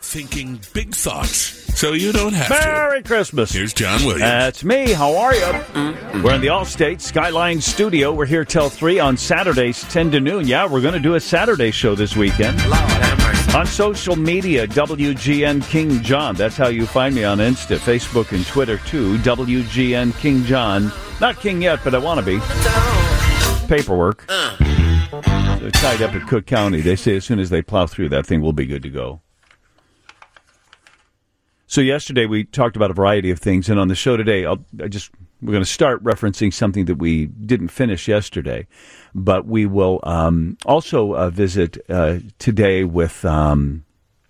thinking big thoughts so you don't have to. Merry Christmas. Here's John Williams. That's me. How are you? We're in the Allstate Skyline Studio. We're here till 3 on Saturdays, 10 to noon. Yeah, we're going to do a Saturday show this weekend. On social media, WGN King John. That's how you find me on Insta, Facebook, and Twitter, too. WGN King John. Not king yet, but I want to be. Paperwork. They're tied up at Cook County. They say as soon as they plow through, that thing will be good to go. So yesterday we talked about a variety of things, and on the show today, we're going to start referencing something that we didn't finish yesterday, but we will also visit today with Phil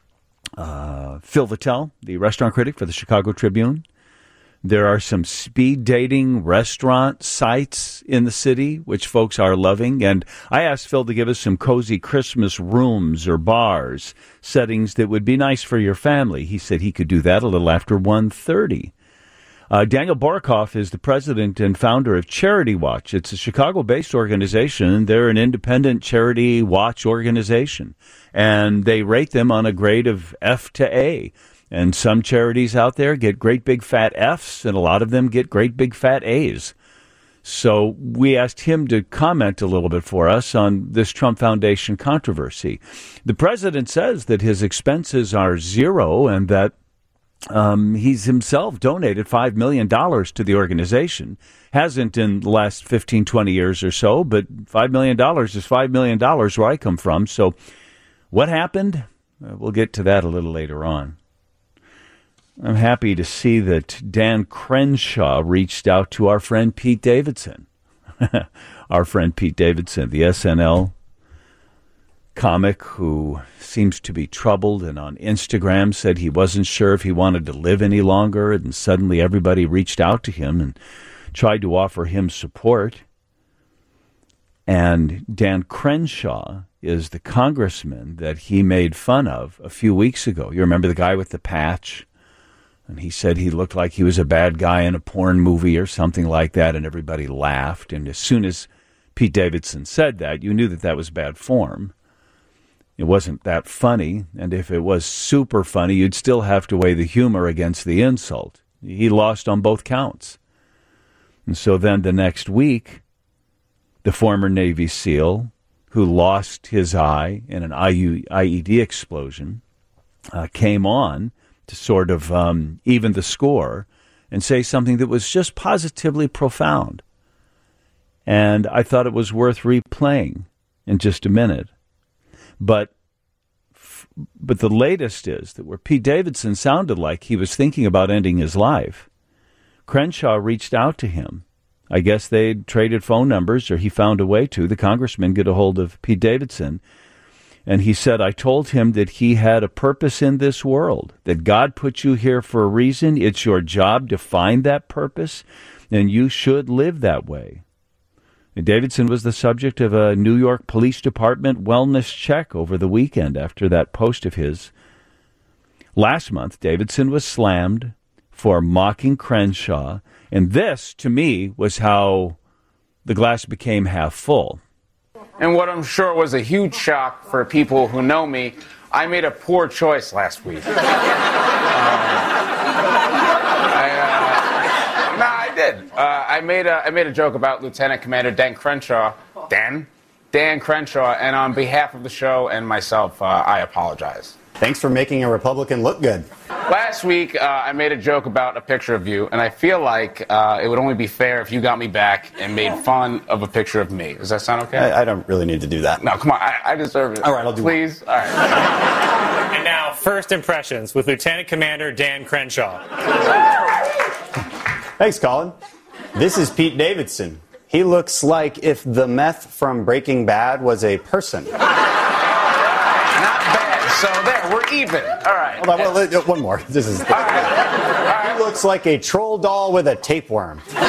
Vitale, the restaurant critic for the Chicago Tribune. There are some speed dating restaurant sites in the city, which folks are loving. And I asked Phil to give us some cozy Christmas rooms or bars, settings that would be nice for your family. He said he could do that a little after 1:30. Daniel Borokoff is the president and founder of Charity Watch. It's a Chicago-based organization. They're an independent charity watch organization, and they rate them on a grade of F to A. And some charities out there get great big fat Fs, and a lot of them get great big fat As. So we asked him to comment a little bit for us on this Trump Foundation controversy. The president says that his expenses are zero and that he's himself donated $5 million to the organization. Hasn't in the last 15, 20 years or so, but $5 million is $5 million where I come from. So what happened? We'll get to that a little later on. I'm happy to see that Dan Crenshaw reached out to our friend Pete Davidson. Our friend Pete Davidson, the SNL comic who seems to be troubled and on Instagram said he wasn't sure if he wanted to live any longer, and suddenly everybody reached out to him and tried to offer him support. And Dan Crenshaw is the congressman that he made fun of a few weeks ago. You remember the guy with the patch? And he said he looked like he was a bad guy in a porn movie or something like that, and everybody laughed. And as soon as Pete Davidson said that, you knew that that was bad form. It wasn't that funny, and if it was super funny, you'd still have to weigh the humor against the insult. He lost on both counts. And so then the next week, the former Navy SEAL, who lost his eye in an IED explosion, came on to sort of even the score and say something that was just positively profound. And I thought it was worth replaying in just a minute. But the latest is that where Pete Davidson sounded like he was thinking about ending his life, Crenshaw reached out to him. I guess they'd traded phone numbers, or he found a way to. The congressman get a hold of Pete Davidson. And he said, I told him that he had a purpose in this world, that God put you here for a reason. It's your job to find that purpose, and you should live that way. And Davidson was the subject of a New York Police Department wellness check over the weekend after that post of his. Last month, Davidson was slammed for mocking Crenshaw, and this, to me, was how the glass became half full. And what I'm sure was a huge shock for people who know me, I made a poor choice last week. I did. I made a joke about Lieutenant Commander Dan Crenshaw. Dan Crenshaw, and on behalf of the show and myself, I apologize. Thanks for making a Republican look good. Last week, I made a joke about a picture of you, and I feel like it would only be fair if you got me back and made fun of a picture of me. Does that sound okay? I don't really need to do that. No, come on. I deserve it. All right, I'll do Please? One. All right. And now, first impressions with Lieutenant Commander Dan Crenshaw. Thanks, Colin. This is Pete Davidson. He looks like if the meth from Breaking Bad was a person. Not bad. So there, we're even. All right. Hold on, well, one more. This is. All right. He looks like a troll doll with a tapeworm. You're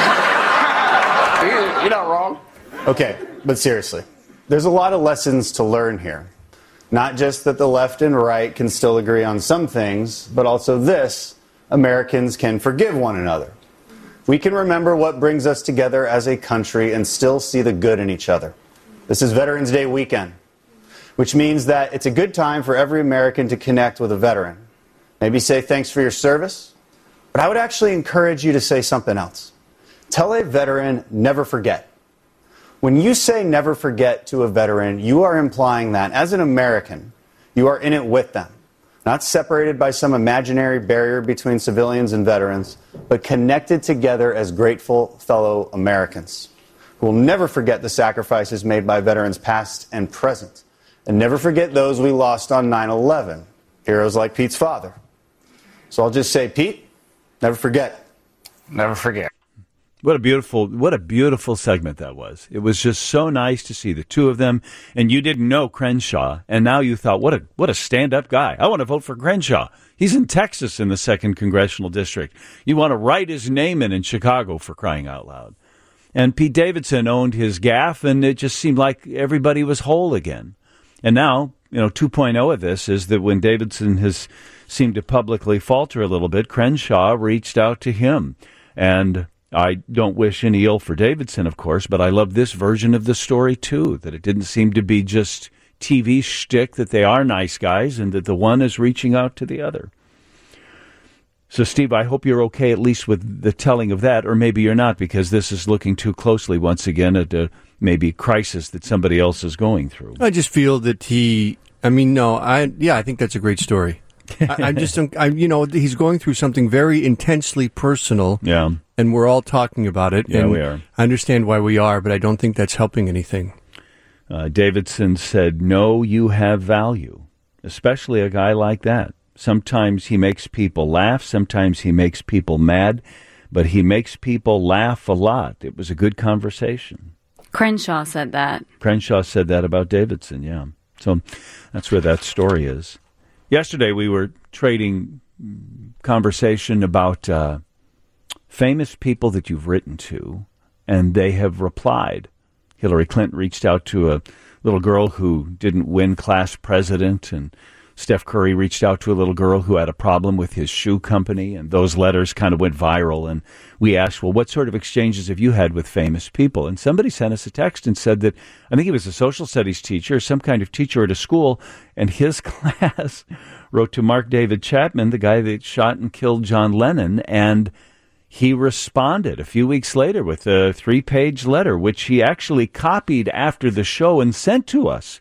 not wrong. Okay, but seriously, there's a lot of lessons to learn here. Not just that the left and right can still agree on some things, but also this: Americans can forgive one another. We can remember what brings us together as a country and still see the good in each other. This is Veterans Day weekend, which means that it's a good time for every American to connect with a veteran. Maybe say thanks for your service. But I would actually encourage you to say something else. Tell a veteran, never forget. When you say never forget to a veteran, you are implying that, as an American, you are in it with them. Not separated by some imaginary barrier between civilians and veterans, but connected together as grateful fellow Americans who will never forget the sacrifices made by veterans past and present, and never forget those we lost on 9/11, heroes like Pete's father. So I'll just say, Pete, never forget. Never forget. What a beautiful segment that was. It was just so nice to see the two of them. And you didn't know Crenshaw, and now you thought, what a stand-up guy. I want to vote for Crenshaw. He's in Texas in the 2nd Congressional District. You want to write his name in Chicago, for crying out loud. And Pete Davidson owned his gaffe, and it just seemed like everybody was whole again. And now, 2.0 of this is that when Davidson has seemed to publicly falter a little bit, Crenshaw reached out to him. And I don't wish any ill for Davidson, of course, but I love this version of the story, too, that it didn't seem to be just TV shtick, that they are nice guys, and that the one is reaching out to the other. So, Steve, I hope you're okay at least with the telling of that, or maybe you're not, because this is looking too closely once again at a maybe crisis that somebody else is going through. I just feel that I think that's a great story. He's going through something very intensely personal. Yeah. And we're all talking about it. Yeah, and we are. I understand why we are, but I don't think that's helping anything. Davidson said, "No, you have value, especially a guy like that. Sometimes he makes people laugh. Sometimes he makes people mad, but he makes people laugh a lot." It was a good conversation. Crenshaw said that. Crenshaw said that about Davidson, yeah. So that's where that story is. Yesterday we were trading conversation about famous people that you've written to, and they have replied. Hillary Clinton reached out to a little girl who didn't win class president, and Steph Curry reached out to a little girl who had a problem with his shoe company, and those letters kind of went viral. And we asked, well, what sort of exchanges have you had with famous people? And somebody sent us a text and said that, I think he was a social studies teacher, some kind of teacher at a school, and his class wrote to Mark David Chapman, the guy that shot and killed John Lennon, and he responded a few weeks later with a 3-page letter, which he actually copied after the show and sent to us.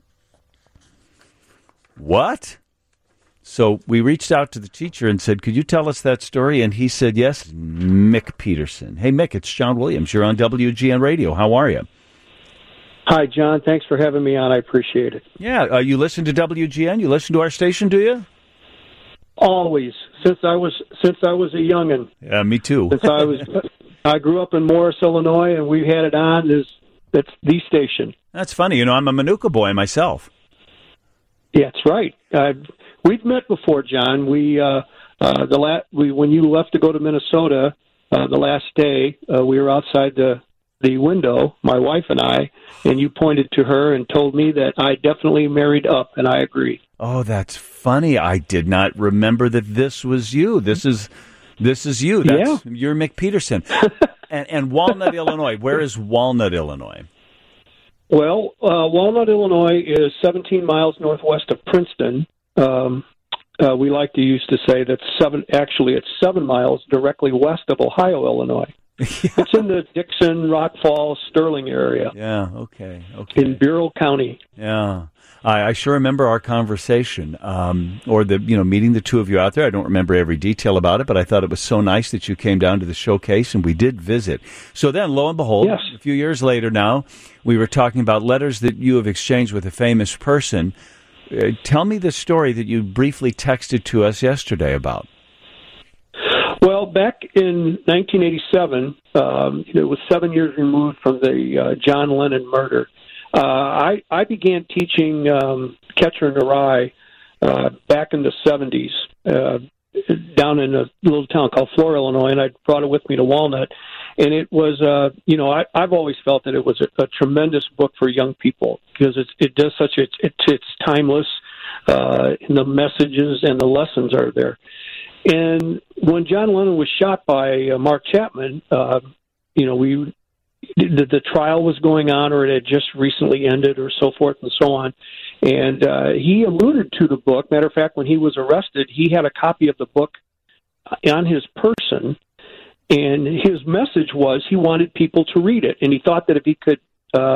What? So we reached out to the teacher and said, could you tell us that story? And he said, yes, Mick Peterson. Hey, Mick, it's John Williams. You're on WGN Radio. How are you? Hi, John. Thanks for having me on. I appreciate it. Yeah, you listen to WGN? You listen to our station, do you? Always, since I was a youngin'. Yeah, me too. I grew up in Morris, Illinois, and we had it on. That's the station. That's funny. I'm a Manuka boy myself. Yeah, that's right. We've met before, John. When you left to go to Minnesota the last day, we were outside the window, my wife and I, and you pointed to her and told me that I definitely married up, and I agree. Oh, that's funny. I did not remember that this was you. This is you. You're Mick Peterson. and Walnut, Illinois. Where is Walnut, Illinois? Well, Walnut, Illinois is 17 miles northwest of Princeton. We like to used to say that it's 7 miles directly west of Ohio, Illinois. Yeah. It's in the Dixon, Rock Falls, Sterling area. Yeah, okay. In Bureau County. Yeah. I sure remember our conversation, or meeting the two of you out there. I don't remember every detail about it, but I thought it was so nice that you came down to the showcase, and we did visit. So then, lo and behold, yes. A few years later now, we were talking about letters that you have exchanged with a famous person. Tell me the story that you briefly texted to us yesterday about. Well, back in 1987, it was 7 years removed from the John Lennon murder. I began teaching Catcher in the Rye back in the 70s down in a little town called Flora, Illinois, and I brought it with me to Walnut. And it was, I've always felt that it was a tremendous book for young people because it does it's timeless, and the messages and the lessons are there. And when John Lennon was shot by Mark Chapman, the trial was going on, or it had just recently ended, or so forth and so on. And he alluded to the book. Matter of fact, when he was arrested, he had a copy of the book on his person, and his message was he wanted people to read it, and he thought that if he could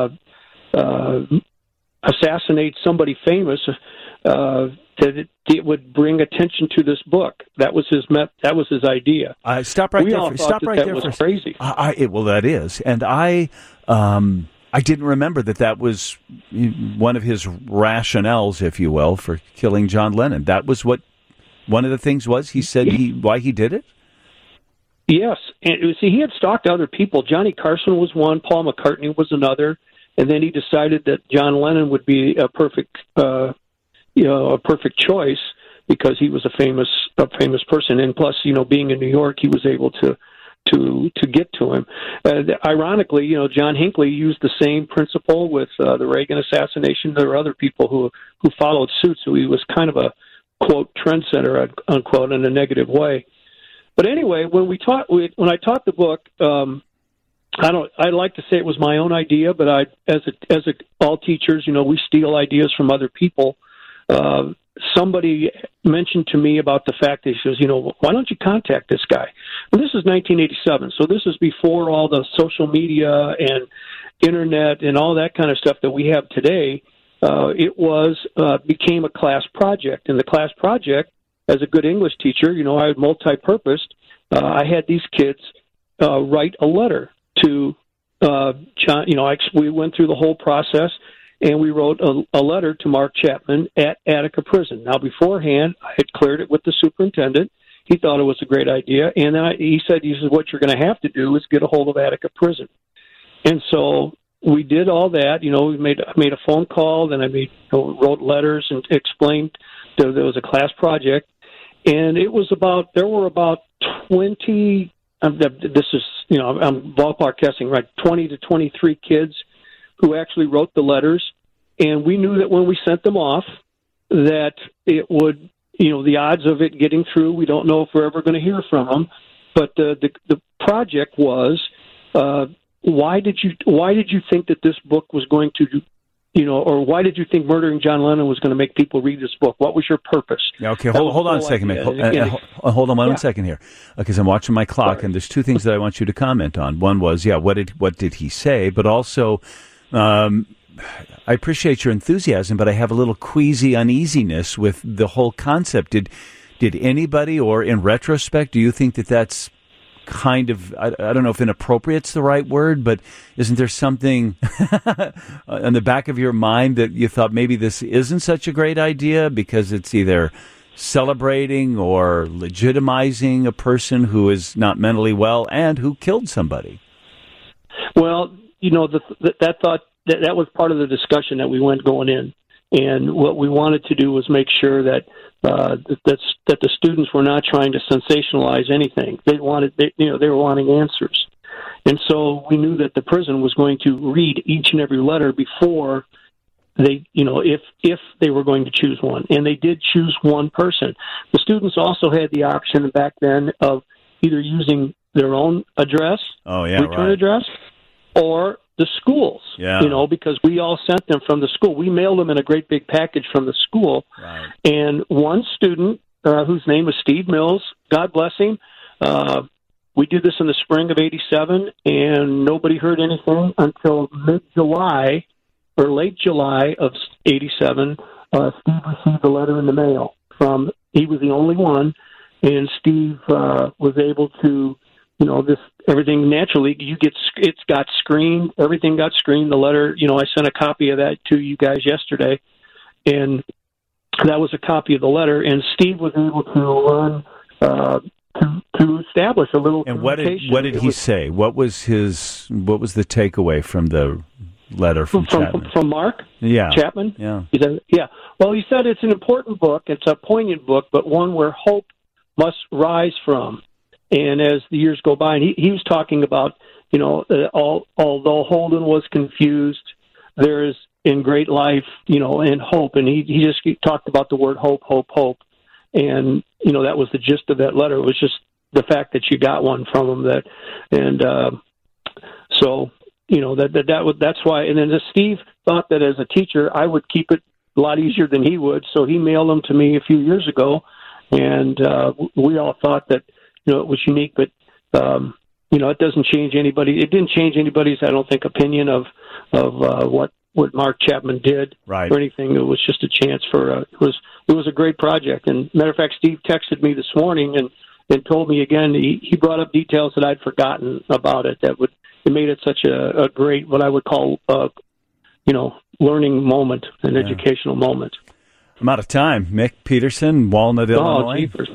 assassinate somebody famous, that it would bring attention to this book. That was his idea. Stop right we there. all Stop thought right that there. Was for crazy. Well, that is, and I didn't remember that was one of his rationales, if you will, for killing John Lennon. That was what one of the things was. He said why he did it. Yes, and see, he had stalked other people. Johnny Carson was one. Paul McCartney was another. And then he decided that John Lennon would be a perfect choice because he was a famous person. And plus, being in New York, he was able to get to him. Ironically, John Hinckley used the same principle with the Reagan assassination. There were other people who followed suit, so he was kind of a quote trendsetter, unquote, in a negative way. But anyway, when I taught the book, I'd like to say it was my own idea, but all teachers, we steal ideas from other people. Somebody mentioned to me about the fact that he says, why don't you contact this guy? Well, this is 1987, so this is before all the social media and internet and all that kind of stuff that we have today. It became a class project, and the class project, as a good English teacher, I was multi-purposed. I had these kids write a letter to John. We went through the whole process, and we wrote a letter to Mark Chapman at Attica Prison. Now, beforehand, I had cleared it with the superintendent. He thought it was a great idea, and then he said, what you're going to have to do is get a hold of Attica Prison. And so we did all that. We made a phone call, then I wrote letters and explained that there was a class project. And there were about 20, this is, I'm ballpark guessing, right, 20 to 23 kids who actually wrote the letters. And we knew that when we sent them off, that it would, the odds of it getting through, we don't know if we're ever going to hear from them. But the project was, why did you think that this book was going to, or why did you think Murdering John Lennon was going to make people read this book? What was your purpose? Yeah, okay, hold on a second, Mick. Hold on one second here, because I'm watching my clock, and there's two things that I want you to comment on. One was, what did he say? But also, I appreciate your enthusiasm, but I have a little queasy uneasiness with the whole concept. Did anybody, or in retrospect, do you think that that's kind of, I don't know if inappropriate's the right word, but isn't there something on the back of your mind that you thought maybe this isn't such a great idea because it's either celebrating or legitimizing a person who is not mentally well and who killed somebody? Well, that was part of the discussion that we went going in. And what we wanted to do was make sure that the students were not trying to sensationalize anything. They were wanting answers, and so we knew that the prison was going to read each and every letter before they, if they were going to choose one, and they did choose one person. The students also had the option back then of either using their own address, return address, or the schools, because we all sent them from the school. We mailed them in a great big package from the school. Right. And one student, whose name was Steve Mills, God bless him, we did this in the spring of 87, and nobody heard anything until mid-July or late July of 87. Steve received a letter in the mail he was the only one, and Steve was able to, everything naturally, it's got screened, everything got screened. The letter, I sent a copy of that to you guys yesterday, and that was a copy of the letter, and Steve was able to run to establish a little. And what did he say? What was the takeaway from the letter from Chapman? From Mark? Yeah. Chapman? Yeah. He said, well, he said it's an important book, it's a poignant book, but one where hope must rise from. And as the years go by, and he was talking about, although Holden was confused, there is in great life, and hope. And he just talked about the word hope, hope, hope. And, that was the gist of that letter. It was just the fact that you got one from him so that's why. And then Steve thought that as a teacher, I would keep it a lot easier than he would. So he mailed them to me a few years ago, and we all thought that it was unique, but it doesn't change anybody. It didn't change anybody's, I don't think, opinion of what Mark Chapman did right. or anything. It was just a chance for it was a great project. And matter of fact, Steve texted me this morning and told me again he brought up details that I'd forgotten about it. It made it such a great, what I would call learning moment, an educational moment. I'm out of time. Mick Peterson, Walnut, Illinois. Jeepers.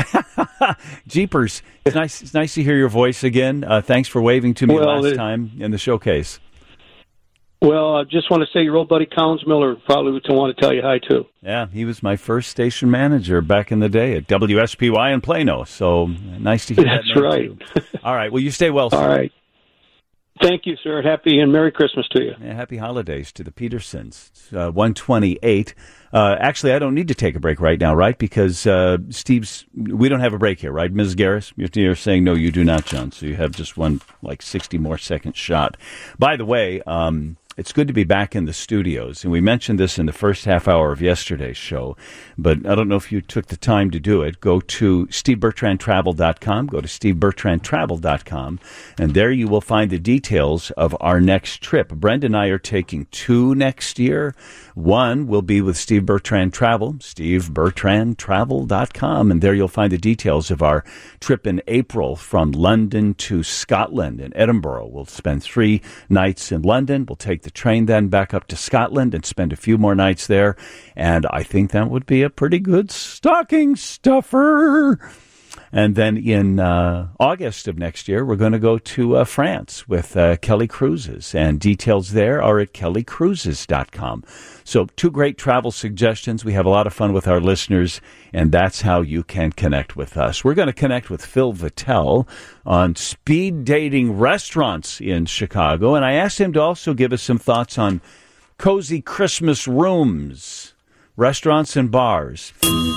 Jeepers. It's nice to hear your voice again. Thanks for waving to me last time in the showcase. Well, I just want to say your old buddy Collins Miller probably would want to tell you hi, too. Yeah, he was my first station manager back in the day at WSPY in Plano. So nice to hear that. That's right. Too. All right. Well, you stay well, sir. All right. Thank you, sir. Happy and Merry Christmas to you. Yeah, happy holidays to the Petersons. 128. Actually, I don't need to take a break right now, right? Because we don't have a break here, right? Ms. Garris, you're saying no, you do not, John. So you have just one 60 more second shot. By the way, it's good to be back in the studios, and we mentioned this in the first half hour of yesterday's show, but I don't know if you took the time to do it. Go to SteveBertrandTravel.com, go to SteveBertrandTravel.com, and there you will find the details of our next trip. Brenda and I are taking 2 next year. One will be with Steve Bertrand Travel, SteveBertrandTravel.com, and there you'll find the details of our trip in April from London to Scotland and Edinburgh. We'll spend 3 nights in London. We'll take the train then back up to Scotland and spend a few more nights there, and I think that would be a pretty good stocking stuffer. And then in August of next year, we're going to go to France with Kelly Cruises, and details there are at kellycruises.com. So 2 great travel suggestions. We have a lot of fun with our listeners, and that's how you can connect with us. We're going to connect with Phil Vitale on speed dating restaurants in Chicago, and I asked him to also give us some thoughts on cozy Christmas rooms, restaurants, and bars.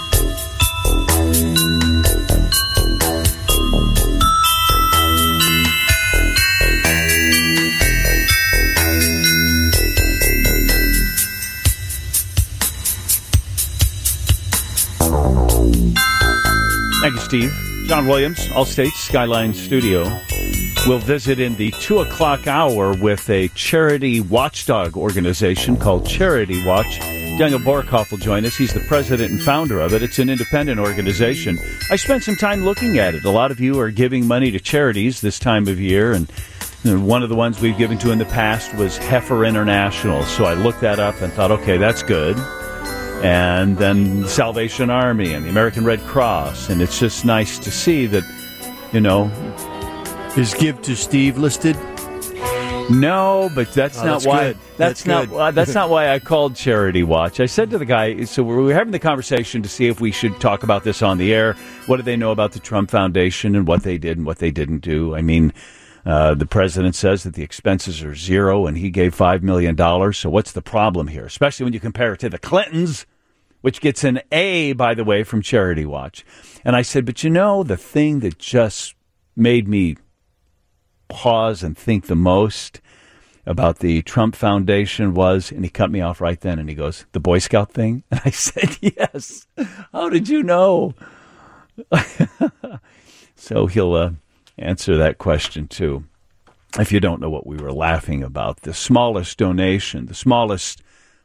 Thank you, Steve. John Williams, Allstate Skyline Studio. We'll visit in the 2 o'clock hour with a charity watchdog organization called Charity Watch. Daniel Borikoff will join us. He's the president and founder of it. It's an independent organization. I spent some time looking at it. A lot of you are giving money to charities this time of year, and one of the ones we've given to in the past was Heifer International. So I looked that up and thought, okay, that's good. And then the Salvation Army and the American Red Cross. And it's just nice to see that, Is Give to Steve listed? No, but that's not why. Good. That's not why I called Charity Watch. I said to the guy, so we were having the conversation to see if we should talk about this on the air. What do they know about the Trump Foundation and what they did and what they didn't do? I mean, the president says that the expenses are 0 and he gave $5 million. So what's the problem here? Especially when you compare it to the Clintons, which gets an A, by the way, from Charity Watch. And I said, but the thing that just made me pause and think the most about the Trump Foundation was, and he cut me off right then, and he goes, the Boy Scout thing? And I said, yes. How did you know? So he'll answer that question, too. If you don't know what we were laughing about, the smallest donation, the smallest,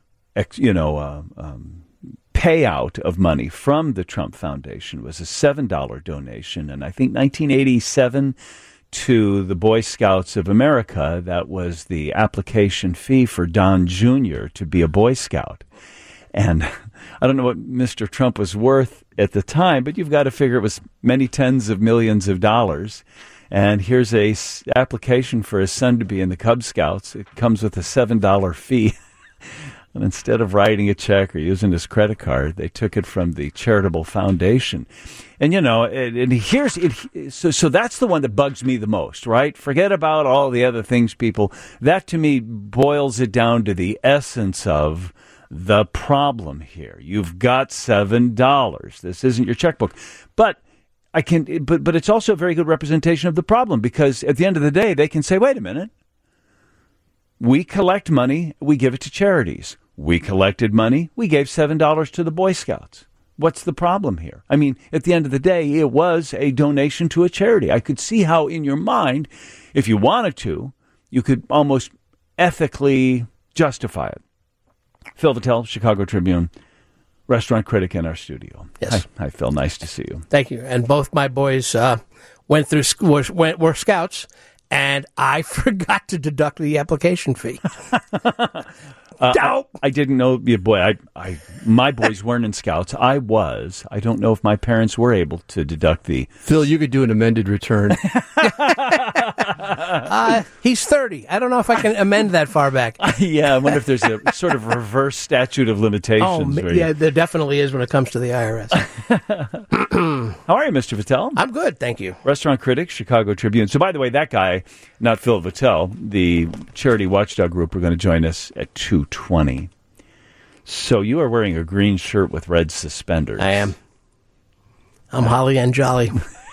payout of money from the Trump Foundation was a $7 donation, and I think 1987 to the Boy Scouts of America, that was the application fee for Don Jr. to be a Boy Scout. And I don't know what Mr. Trump was worth at the time, but you've got to figure it was many tens of millions of dollars. And here's a application for his son to be in the Cub Scouts. It comes with a $7 fee. And instead of writing a check or using his credit card, they took it from the charitable foundation. And, so that's the one that bugs me the most, right? Forget about all the other things, people. That, to me, boils it down to the essence of the problem here. You've got $7. This isn't your checkbook. But it's also a very good representation of the problem, because at the end of the day, they can say, wait a minute. We collect money, we give it to charities. We collected money, we gave $7 to the Boy Scouts. What's the problem here? I mean, at the end of the day, it was a donation to a charity. I could see how in your mind, if you wanted to, you could almost ethically justify it. Phil Vitale, Chicago Tribune, restaurant critic in our studio. Yes. Hi, Phil. Nice to see you. Thank you. And both my boys went through were scouts, and I forgot to deduct the application fee. I didn't know. Yeah, boy, my boys weren't in scouts. I was. I don't know if my parents were able to deduct the. Phil, you could do an amended return. He's 30. I don't know if I can amend that far back. Yeah, I wonder if there's a sort of reverse statute of limitations. Yeah, there definitely is when it comes to the IRS. How are you, Mr. Vitale? I'm good, thank you. Restaurant critic, Chicago Tribune. So, by the way, that guy, not Phil Vitale, the charity watchdog group, are going to join us at 2:20. So you are wearing a green shirt with red suspenders. I am. I'm holly and jolly.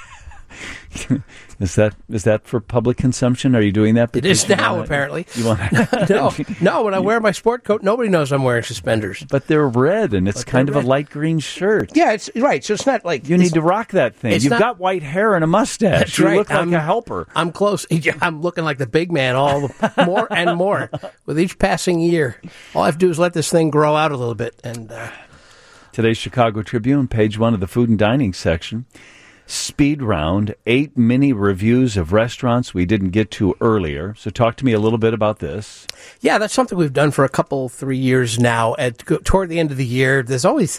Is that for public consumption? Are you doing that? It is now, apparently. You want No, when I wear my sport coat, nobody knows I'm wearing suspenders. But they're red, and it's kind of a light green shirt. Yeah, it's right. So it's not like... You need to rock that thing. You've got white hair and a mustache. That's you right. look like a helper. I'm close. I'm looking like the big man more and more with each passing year. All I have to do is let this thing grow out a little bit. And Today's Chicago Tribune, page 1 of the food and dining section. Speed round, 8 mini reviews of restaurants we didn't get to earlier. So talk to me a little bit about this. Yeah, that's something we've done for 3 years now. Toward the end of the year, there's always,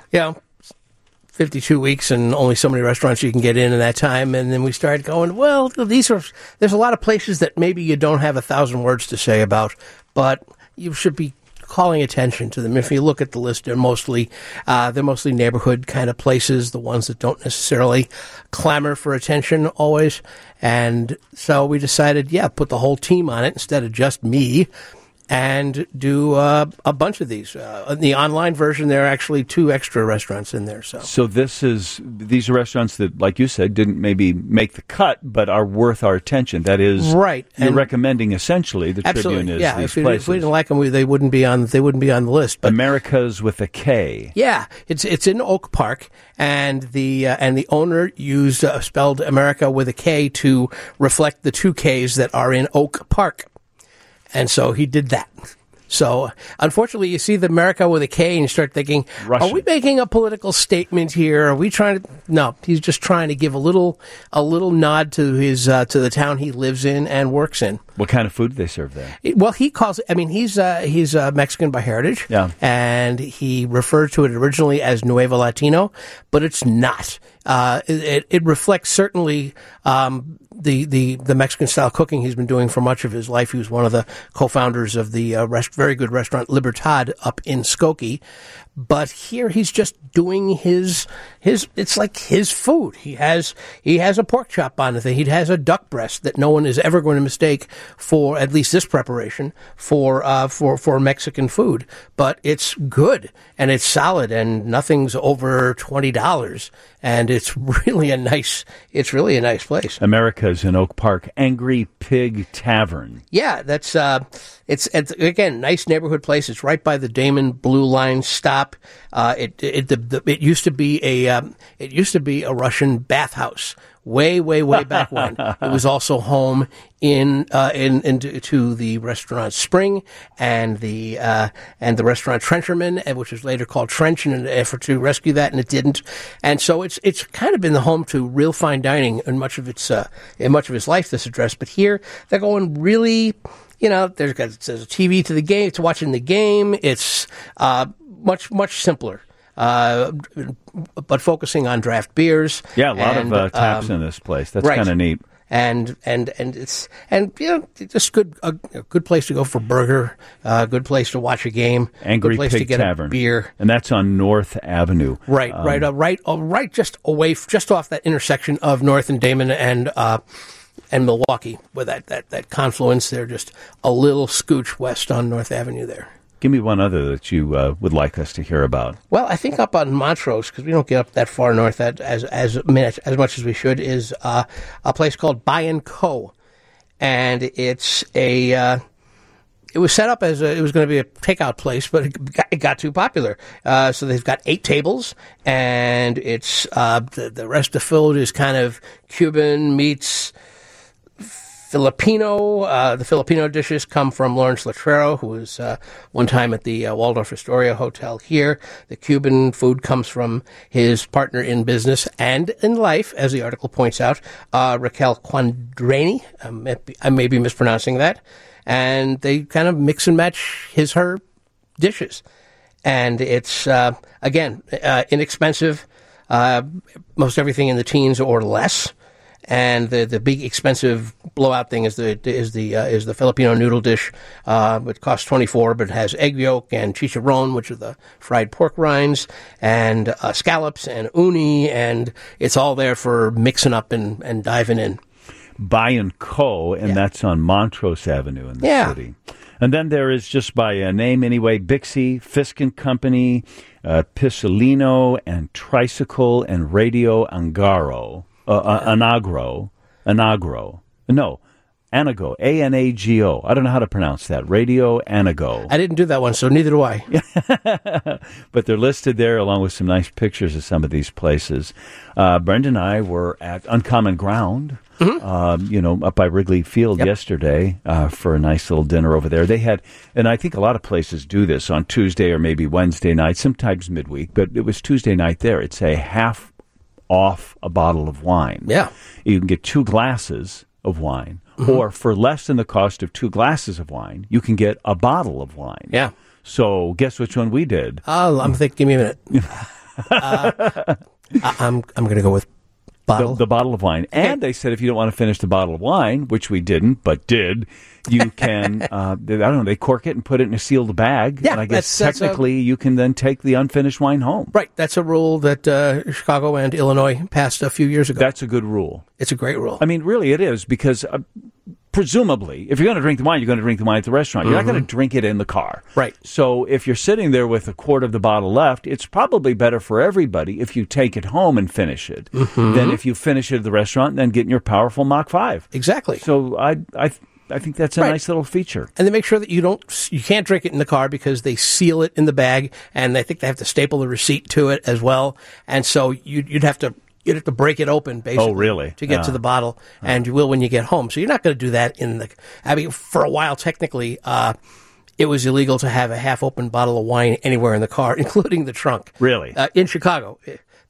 52 weeks and only so many restaurants you can get in that time. And then we started going, well, there's a lot of places that maybe you don't have 1,000 words to say about, but you should be calling attention to them. If you look at the list, they're mostly neighborhood kind of places, the ones that don't necessarily clamor for attention always. And so we decided, put the whole team on it instead of just me, and do a bunch of these. In the online version, there are actually 2 extra restaurants in there. So these are restaurants that, like you said, didn't maybe make the cut, but are worth our attention. That is, right. You're recommending essentially the Tribune is these places. If we didn't like them, they wouldn't be on the list. But America's with a K. Yeah, it's in Oak Park, and the owner used spelled America with a K to reflect the 2 Ks that are in Oak Park. And so he did that. So, unfortunately, you see the America with a K and you start thinking, Russian. Are we making a political statement here? Are we trying to... No, he's just trying to give a little nod to his to the town he lives in and works in. What kind of food do they serve there? Well, he calls it... I mean, he's Mexican by heritage. Yeah. And he referred to it originally as Nuevo Latino, but it's not. It reflects certainly the Mexican style cooking he's been doing for much of his life. He was one of the co-founders of the very good restaurant Libertad up in Skokie. But here he's just doing his it's like his food. He has a pork chop on it. He has a duck breast that no one is ever going to mistake for, at least this preparation, for Mexican food. But it's good and it's solid and nothing's over $20. And it's really a nice place. America's in Oak Park, Angry Pig Tavern. Yeah, that's it's again nice neighborhood place. It's right by the Damon Blue Line stop. It used to be a Russian bathhouse way back when. It was also home into the restaurant Spring and the restaurant Trencherman, which was later called Trench, in an effort to rescue that, and it didn't. And so it's kind of been the home to real fine dining in much of its life, this address. But here they're going really, there's a TV to the game, it's watching the game. It's much simpler. But focusing on draft beers. Yeah, a lot of taps in this place. That's kind of neat. And it's just a good place to go for burger, good place to watch a game, Angry good place Pig to get Tavern. a beer. And that's on North Avenue. Right just off that intersection of North and Damon and Milwaukee, where that confluence there, just a little scooch west on North Avenue there. Give me one other that you would like us to hear about. Well, I think up on Montrose, because we don't get up that far north as much as we should, is a place called By & Co. And it's a it was set up as it was going to be a takeout place, but it got too popular. So they've got 8 tables, and it's the rest of the food is kind of Cuban meets Filipino. The Filipino dishes come from Lawrence Letrero, who was one time at the Waldorf Astoria Hotel here. The Cuban food comes from his partner in business and in life, as the article points out, Raquel Quandreni. I may be mispronouncing that. And they kind of mix and match her dishes. And it's, again, inexpensive. Most everything in the teens or less. And the big expensive blowout thing is the Filipino noodle dish. It costs $24, but it has egg yolk and chicharron, which are the fried pork rinds, and scallops and uni, and it's all there for mixing up and diving in. By & Co., and that's on Montrose Avenue in the city. And then there is, just by a name anyway, Bixie, Fisk & Company, Pisolino, and Tricycle, and Radio Anagro. Anago. Anago. I don't know how to pronounce that. Radio Anago. I didn't do that one, so neither do I. But they're listed there along with some nice pictures of some of these places. Brenda and I were at Uncommon Ground, up by Wrigley Field yesterday for a nice little dinner over there. They had, and I think a lot of places do this on Tuesday or maybe Wednesday night, sometimes midweek, but it was Tuesday night there. It's a half off a bottle of wine. Yeah. You can get 2 glasses of wine, or for less than the cost of 2 glasses of wine, you can get a bottle of wine. Yeah. So guess which one we did? I'm thinking, give me a minute. I'm going to go with bottle. The bottle of wine. Okay. And they said if you don't want to finish the bottle of wine, which we didn't, but did, you can, they cork it and put it in a sealed bag. Yeah, and I guess technically you can then take the unfinished wine home. Right. That's a rule that Chicago and Illinois passed a few years ago. That's a good rule. It's a great rule. I mean, really it is, because presumably, if you're going to drink the wine, you're going to drink the wine at the restaurant. You're not going to drink it in the car. Right. So if you're sitting there with a quart of the bottle left, it's probably better for everybody if you take it home and finish it than if you finish it at the restaurant and then get in your powerful Mach 5. Exactly. So I think that's a nice little feature. And they make sure that you can't drink it in the car because they seal it in the bag, and I think they have to staple the receipt to it as well. And so you'd have to break it open, basically, to get to the bottle, and you will when you get home. So you're not going to do that for a while, technically, it was illegal to have a half-open bottle of wine anywhere in the car, including the trunk. Really? In Chicago.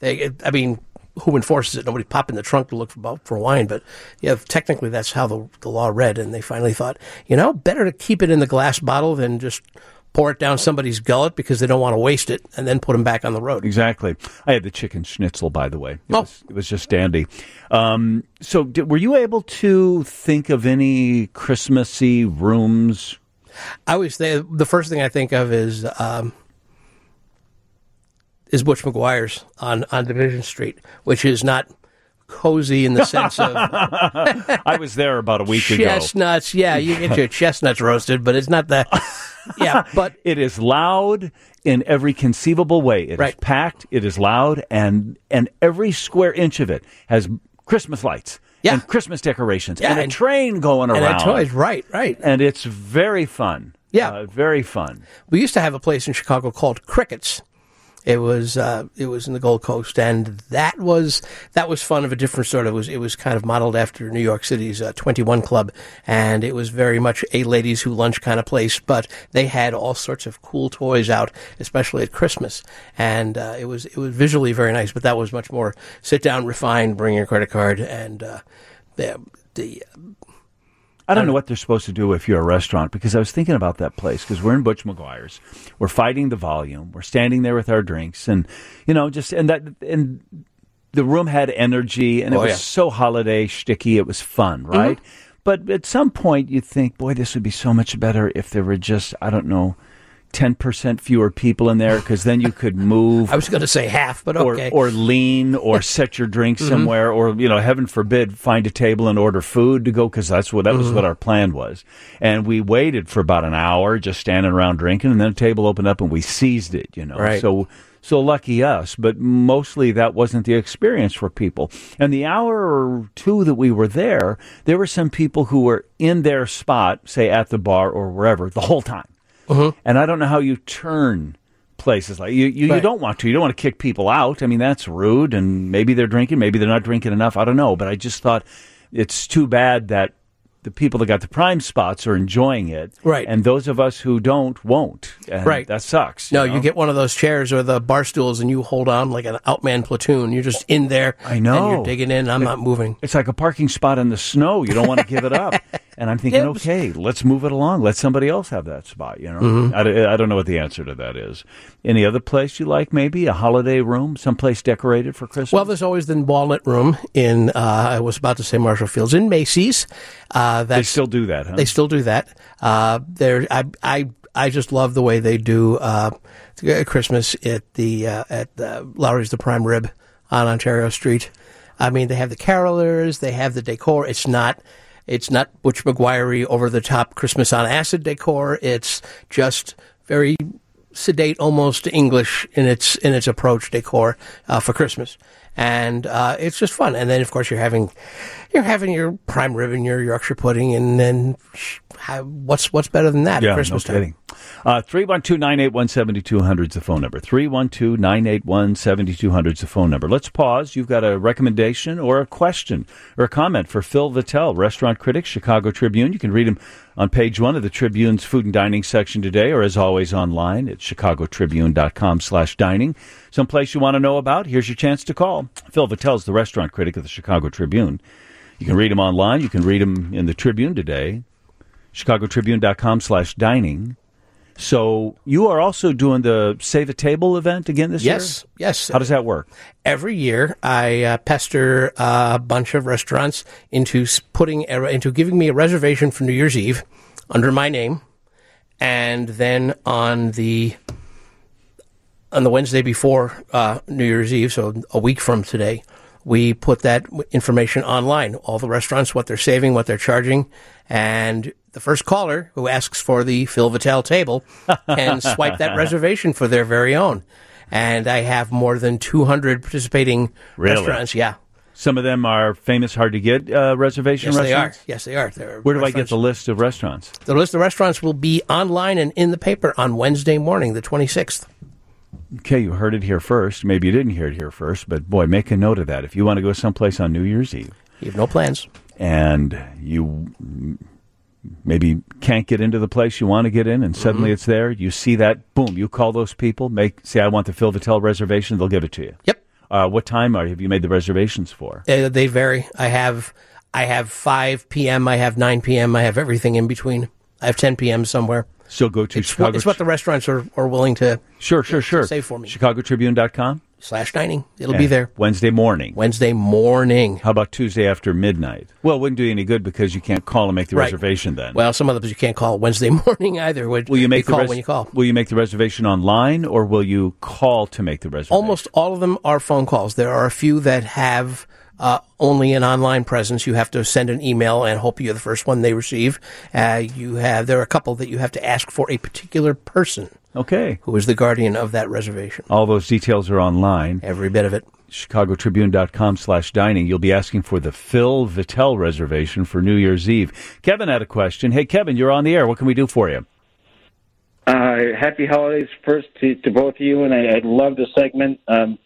Who enforces it? Nobody pop in the trunk to look for wine, but technically that's how the law read, and they finally thought, better to keep it in the glass bottle than just pour it down somebody's gullet because they don't want to waste it and then put them back on the road. Exactly. I had the chicken schnitzel, by the way. It was just dandy. So were you able to think of any Christmassy rooms? I was there. The first thing I think of is Butch McGuire's on Division Street, which is not cozy in the sense of... I was there about a week ago. Chestnuts, you get your chestnuts roasted, but it's not that... Yeah, but it is loud in every conceivable way. It is packed, it is loud, and every square inch of it has Christmas lights and Christmas decorations and a train going around. And toys, right. And it's very fun. Yeah. Very fun. We used to have a place in Chicago called Crickets. It was in the Gold Coast, and that was fun of a different sort. It was kind of modeled after New York City's 21 Club, and it was very much a ladies who lunch kind of place. But they had all sorts of cool toys out, especially at Christmas, and it was visually very nice. But that was much more sit down, refined, bring your credit card, and I don't know what they're supposed to do if you're a restaurant, because I was thinking about that place, because we're in Butch McGuire's. We're fighting the volume. We're standing there with our drinks, and and the room had energy, and it was so holiday shticky. It was fun, right? But at some point you think, boy, this would be so much better if there were just, 10% fewer people in there, because then you could move. I was going to say half, but okay. Or lean, or set your drink somewhere, or, heaven forbid, find a table and order food to go, because that was what our plan was. And we waited for about an hour just standing around drinking, and then a table opened up and we seized it, Right. So lucky us, but mostly that wasn't the experience for people. And the hour or two that we were there were some people who were in their spot, say at the bar or wherever, the whole time. And I don't know how you turn places like you Right. don't want to. You don't want to kick people out. I mean, that's rude, and maybe they're drinking, maybe they're not drinking enough. I don't know, but I just thought it's too bad that the people that got the prime spots are enjoying it, Right. and those of us who don't won't. And Right. that sucks. No, know? you get one of those chairs or the bar stools, and you hold on like an outman platoon. You're just in there. I know. And you're digging in. I'm not moving. It's like a parking spot in the snow. You don't want to give it up. And I'm thinking, Yeah, okay, let's move it along. Let somebody else have that spot. You know, Mm-hmm. I don't know what the answer to that is. Any other place you like? Maybe a holiday room, someplace decorated for Christmas. Well, there's always the Walnut Room in, I was about to say Marshall Fields, in Macy's. they still do that, huh? They still do that. I just love the way they do Christmas at the Lowry's the Prime Rib on Ontario Street. I mean, they have the carolers, they have the decor. It's not Butch McGuire over the top Christmas on acid decor. It's just very sedate, almost English in its approach decor for Christmas. And it's just fun. And then, of course, you're having your prime rib and your Yorkshire pudding, and then what's better than that at Christmas no time? kidding. 312-981-7200 is the phone number. 312-981-7200 is the phone number. Let's pause. You've got a recommendation or a question or a comment for Phil Vitale, restaurant critic, Chicago Tribune. You can read him on page 1 of the Tribune's food and dining section today, or as always online at chicagotribune.com/dining. Someplace you want to know about? Here's your chance to call. Phil Vitale's the restaurant critic of the Chicago Tribune. You can read him online. You can read him in the Tribune today, chicagotribune.com/dining. So you are also doing the Save a Table event again this year? Yes. How does that work? Every year, I pester a bunch of restaurants into giving me a reservation for New Year's Eve under my name, and then on the Wednesday before New Year's Eve, so a week from today, we put that information online. All the restaurants, what they're saving, what they're charging, and the first caller who asks for the Phil Vitale table can swipe that reservation for their very own. And I have more than 200 participating restaurants. Yeah. Some of them are famous, hard to get reservation restaurants? Yes, they are. Where do I get the list of restaurants? The list of restaurants will be online and in the paper on Wednesday morning, the 26th. Okay, you heard it here first. Maybe you didn't hear it here first, but boy, make a note of that. If you want to go someplace on New Year's Eve. You have no plans. And you maybe can't get into the place you want to get in, and suddenly it's there. You see that, boom, you call those people, say, I want the Phil Vitale reservation, they'll give it to you. Yep. What time have you made the reservations for? They vary. I have 5 p.m., I have 9 p.m., I have everything in between. I have 10 p.m. somewhere. So go to Chicago. It's what the restaurants are willing to sure. save for me. ChicagoTribune.com/dining. It'll be there. Wednesday morning. How about Tuesday after midnight? Well, it wouldn't do you any good because you can't call and make the Right. reservation then. Well, some of them you can't call Wednesday morning either. Will you make when you call? Will you make the reservation online, or will you call to make the reservation? Almost all of them are phone calls. There are a few that have only an online presence. You have to send an email and hope you're the first one they receive. There are a couple that you have to ask for a particular person. Okay. Who is the guardian of that reservation. All those details are online. Every bit of it. ChicagoTribune.com/dining. You'll be asking for the Phil Vitale reservation for New Year's Eve. Kevin had a question. Hey, Kevin, you're on the air. What can we do for you? Happy holidays first to both of you, and I love the segment.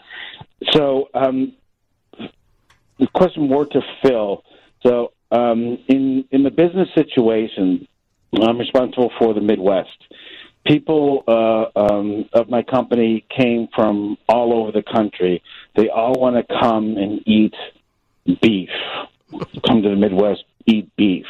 The question more to Phil. So, in the business situation, I'm responsible for the Midwest. People of my company came from all over the country. They all want to come and eat beef. Come to the Midwest, eat beef.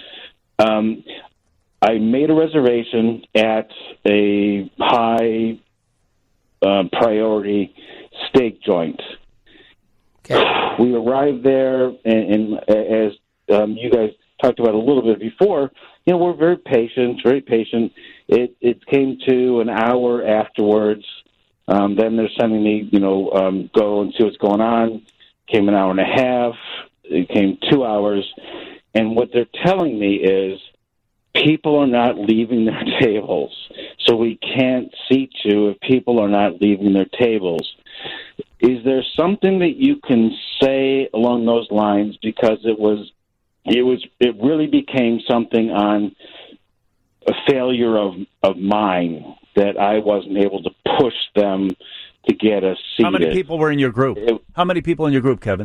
I made a reservation at a high priority steak joint. Okay. We arrived there, and as you guys talked about a little bit before, we're very patient. It came to an hour afterwards. Then they're sending me, go and see what's going on. Came an hour and a half. It came 2 hours. And what they're telling me is people are not leaving their tables. So we can't seat you if people are not leaving their tables. Is there something that you can say along those lines? Because it really became something on a failure of mine that I wasn't able to push them to get us seated. How many people were in your group? How many people in your group, Kevin?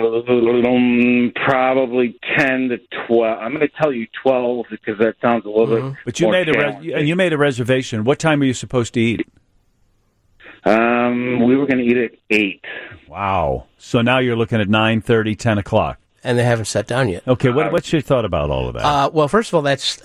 Probably 10 to 12. I'm going to tell you 12 because that sounds a little bit. But you made a reservation. What time are you supposed to eat? We were going to eat at 8. Wow. So now you're looking at 9:30, 10 o'clock. And they haven't sat down yet. Okay, what's your thought about all of that? Well, first of all, that's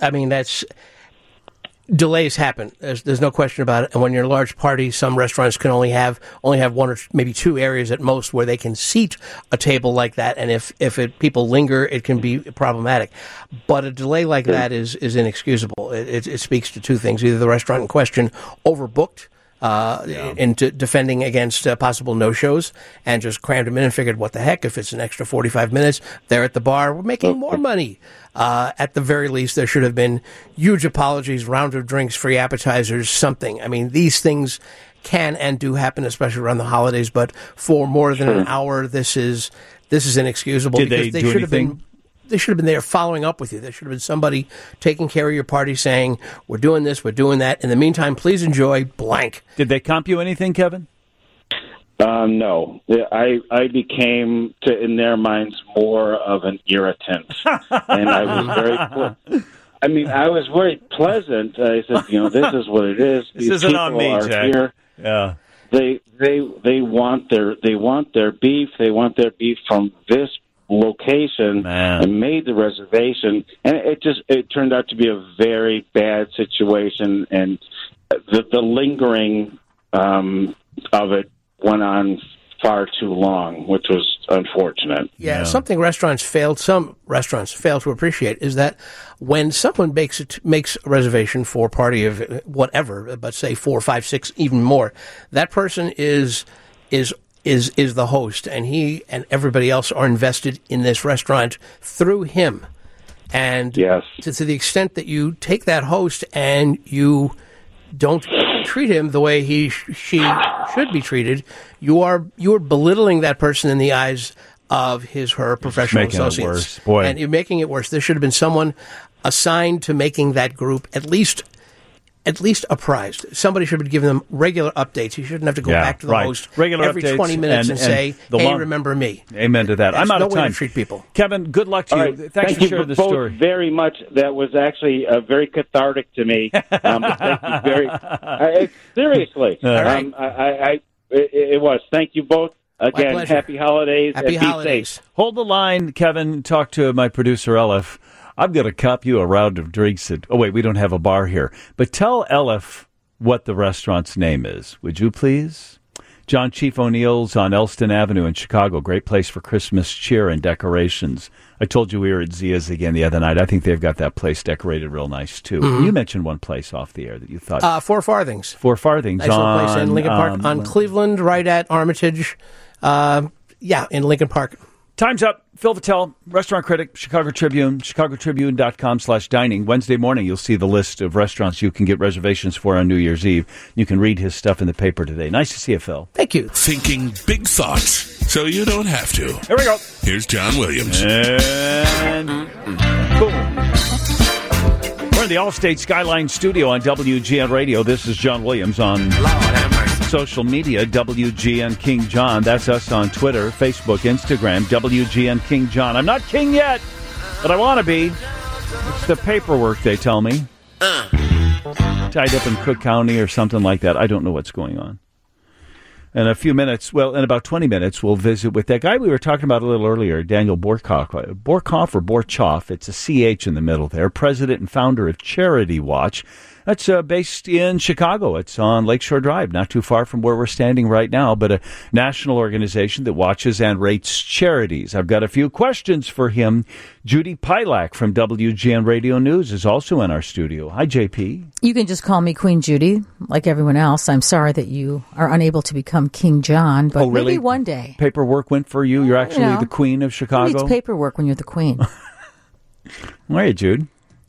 delays happen. There's no question about it. And when you're a large party, some restaurants can only have one or maybe two areas at most where they can seat a table like that. And if people linger, it can be problematic. But a delay like that is inexcusable. It speaks to two things: either the restaurant in question overbooked into defending against possible no-shows and just crammed them in and figured, what the heck, if it's an extra 45 minutes, they're at the bar, we're making more money. At the very least, there should have been huge apologies, round of drinks, free appetizers, something. I mean, these things can and do happen, especially around the holidays, but for more than an hour, this is inexcusable. Did they do anything? They should have been there following up with you. There should have been somebody taking care of your party saying, we're doing this, we're doing that. In the meantime, please enjoy blank. Did they comp you anything, Kevin? No. I became, in their minds, more of an irritant. And I was I was very pleasant. I said, this is what it is. This isn't on me, Jack. Here. Yeah. They want their beef. They want their beef from this location and made the reservation, and it turned out to be a very bad situation, and the lingering of it went on far too long, which was unfortunate. Yeah, something some restaurants fail to appreciate is that when someone makes a reservation for a party of whatever, but say 4, 5, 6, even more, that person is the host, and he and everybody else are invested in this restaurant through him. And to the extent that you take that host and you don't treat him the way she should be treated, you are belittling that person in the eyes of her professional associates. It worse. Boy. And you're making it worse. There should have been someone assigned to making that group at least apprised. Somebody should have given them regular updates. You shouldn't have to go back to the host every 20 minutes and say, hey, remember me. Amen to that. That's I'm out of time. No way to treat people. Kevin, good luck to you. Right. Thanks for sharing the story. Thank you both very much. That was actually very cathartic to me. Thank you very seriously. It was. Thank you both. Again, happy holidays. Happy holidays. Safe. Hold the line, Kevin. Talk to my producer, Elif. I'm going to cop you a round of drinks. We don't have a bar here. But tell Elif what the restaurant's name is, would you please? John Chief O'Neill's on Elston Avenue in Chicago. Great place for Christmas cheer and decorations. I told you we were at Zia's again the other night. I think they've got that place decorated real nice, too. Mm-hmm. You mentioned one place off the air that you thought. 4 Farthings. 4 Farthings. Nice little place in Lincoln Park. On Cleveland, right at Armitage. In Lincoln Park. Time's up. Phil Vitale, restaurant critic, Chicago Tribune, chicagotribune.com/dining. Wednesday morning, you'll see the list of restaurants you can get reservations for on New Year's Eve. You can read his stuff in the paper today. Nice to see you, Phil. Thank you. Thinking big thoughts, so you don't have to. Here we go. Here's John Williams. And boom. We're in the Allstate Skyline studio on WGN Radio. This is John Williams on social media, WGN King John. That's us on Twitter, Facebook, Instagram, WGN King John. I'm not king yet, but I want to be. It's the paperwork, they tell me. Tied up in Cook County or something like that. I don't know what's going on. In a few minutes, in about 20 minutes, we'll visit with that guy we were talking about a little earlier, Daniel Borkoff. Borkoff or Borchoff, it's a CH in the middle there, president and founder of Charity Watch. That's based in Chicago. It's on Lakeshore Drive, not too far from where we're standing right now, but a national organization that watches and rates charities. I've got a few questions for him. Judy Pilak from WGN Radio News is also in our studio. Hi, JP. You can just call me Queen Judy, like everyone else. I'm sorry that you are unable to become King John, but really? Maybe one day. Paperwork went for you? You're actually the Queen of Chicago? It's paperwork when you're the Queen. How are you, Jude? Good.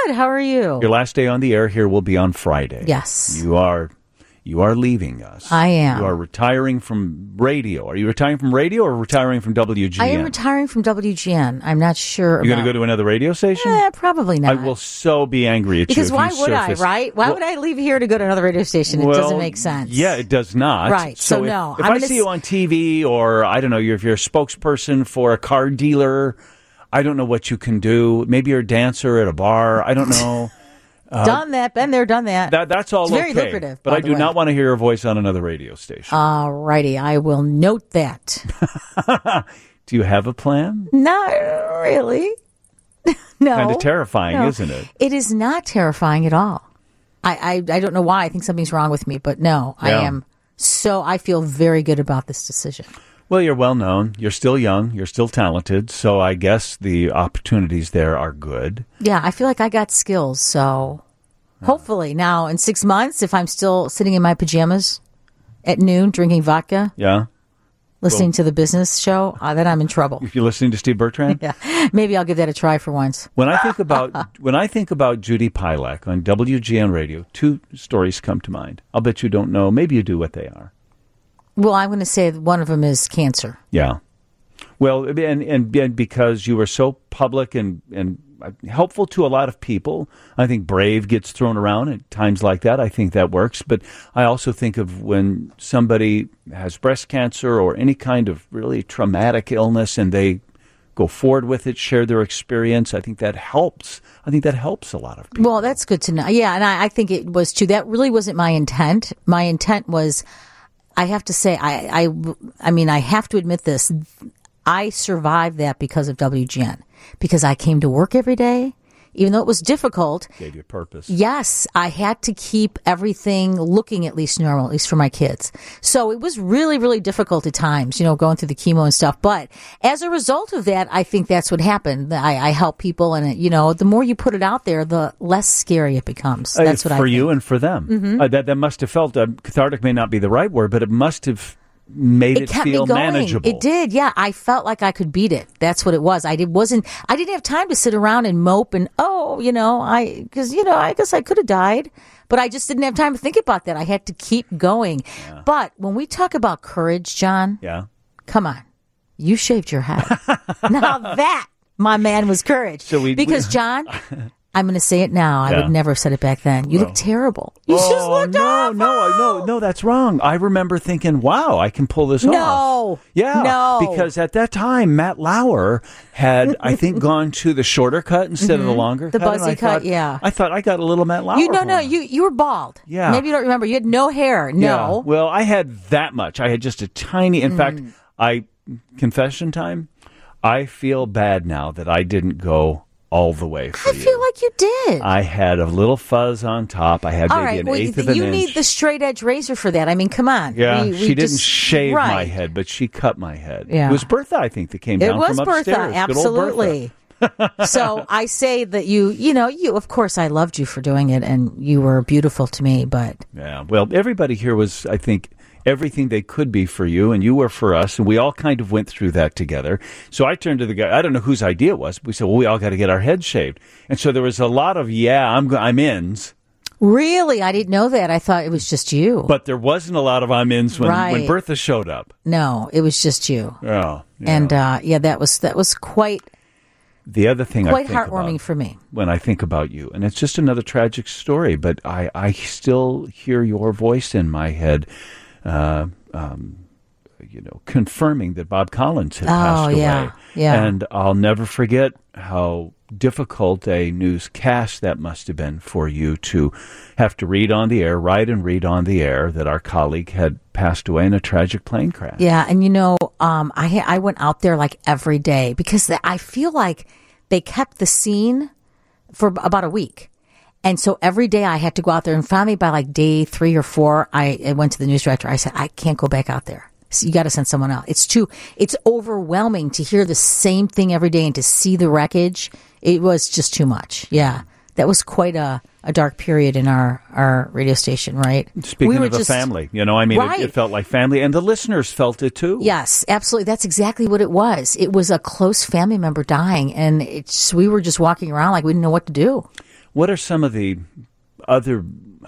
Good. How are you? Your last day on the air here will be on Friday. Yes. You are leaving us. I am. You are retiring from radio. Are you retiring from radio or retiring from WGN? I am retiring from WGN. I'm not sure. You're going to go to another radio station? Probably not. I will so be angry at because you. Because why would I, right? Why would I leave here to go to another radio station? It doesn't make sense. Yeah, it does not. Right. So no. If I see you on TV or, I don't know, if you're a spokesperson for a car dealer, I don't know what you can do. Maybe you're a dancer at a bar. I don't know. Done that. Been there, done that. That's all it's very okay. lucrative. But I do not want to hear your voice on another radio station. All righty. I will note that. Do you have a plan? Not really. No. Kind of terrifying, isn't it? It is not terrifying at all. I don't know why. I think something's wrong with me, but no, I am. So I feel very good about this decision. Well, you're well known. You're still young. You're still talented. So I guess the opportunities there are good. Yeah, I feel like I got skills. So hopefully now in 6 months, if I'm still sitting in my pajamas at noon drinking vodka, listening to the business show, then I'm in trouble. If you're listening to Steve Bertrand, maybe I'll give that a try for once. When I think about Judy Pilak on WGN Radio, 2 stories come to mind. I'll bet you don't know. Maybe you do what they are. Well, I'm going to say one of them is cancer. Yeah. Well, and because you were so public and helpful to a lot of people, I think brave gets thrown around at times like that. I think that works. But I also think of when somebody has breast cancer or any kind of really traumatic illness and they go forward with it, share their experience. I think that helps. I think that helps a lot of people. Well, that's good to know. Yeah, and I think it was too. That really wasn't my intent. My intent was, I have to say, I mean, I have to admit this. I survived that because of WGN, because I came to work every day, even though it was difficult. Gave you purpose. Yes, I had to keep everything looking at least normal, at least for my kids. So it was really, really difficult at times, going through the chemo and stuff. But as a result of that, I think that's what happened. I help people, and the more you put it out there, the less scary it becomes. That's what I think. For you and for them. Mm-hmm. That must have felt cathartic. May not be the right word, but it must have made it kept feel me going. manageable. It did, yeah. I felt like I could beat it. That's what it was. I didn't have time to sit around and mope and I guess I could have died, but I just didn't have time to think about that. I had to keep going. Yeah. But when we talk about courage, John, come on, you shaved your head. Now that, my man, was courage. Because John. I'm going to say it now. I would never have said it back then. You look terrible. You just looked awful. No, that's wrong. I remember thinking, wow, I can pull this off. No. Yeah. No. Because at that time, Matt Lauer had, I think, gone to the shorter cut instead of the longer cut. The buzzy cut, I thought I got a little Matt Lauer. You were bald. Yeah. Maybe you don't remember. You had no hair. No. Yeah. Well, I had that much. I had just a tiny, in fact, confession time, I feel bad now that I didn't go all the way for you. I feel like you did. I had a little fuzz on top. I had maybe an eighth of an inch. You need the straight edge razor for that. I mean, come on. Yeah, she didn't shave my head, but she cut my head. Yeah. It was Bertha, I think, that came down from upstairs. It was Bertha, absolutely. So I say that you, of course, I loved you for doing it, and you were beautiful to me, but... Yeah, well, everybody here was, I think, everything they could be for you, and you were for us, and we all kind of went through that together. So I turned to the guy, I don't know whose idea it was, but we said, well, we all got to get our heads shaved. And so there was a lot of, I'm ins. Really? I didn't know that. I thought it was just you. But there wasn't a lot of I'm ins when Bertha showed up. No, it was just you. Oh, yeah. And, that was quite... The other thing quite heartwarming for me when I think about you, and it's just another tragic story, but I still hear your voice in my head, confirming that Bob Collins had passed away. Yeah. And I'll never forget how difficult a newscast that must have been for you to have to write and read on the air that our colleague had passed away in a tragic plane crash. Yeah, and I went out there like every day because I feel like they kept the scene for about a week. And so every day I had to go out there, and finally by like day 3 or 4, I went to the news director. I said, I can't go back out there. So you got to send someone else. It's overwhelming to hear the same thing every day and to see the wreckage. It was just too much. Yeah. That was quite a dark period in our radio station, right? Speaking of a family, it felt like family, and the listeners felt it too. Yes, absolutely. That's exactly what it was. It was a close family member dying, and we were just walking around like we didn't know what to do. What are some of the other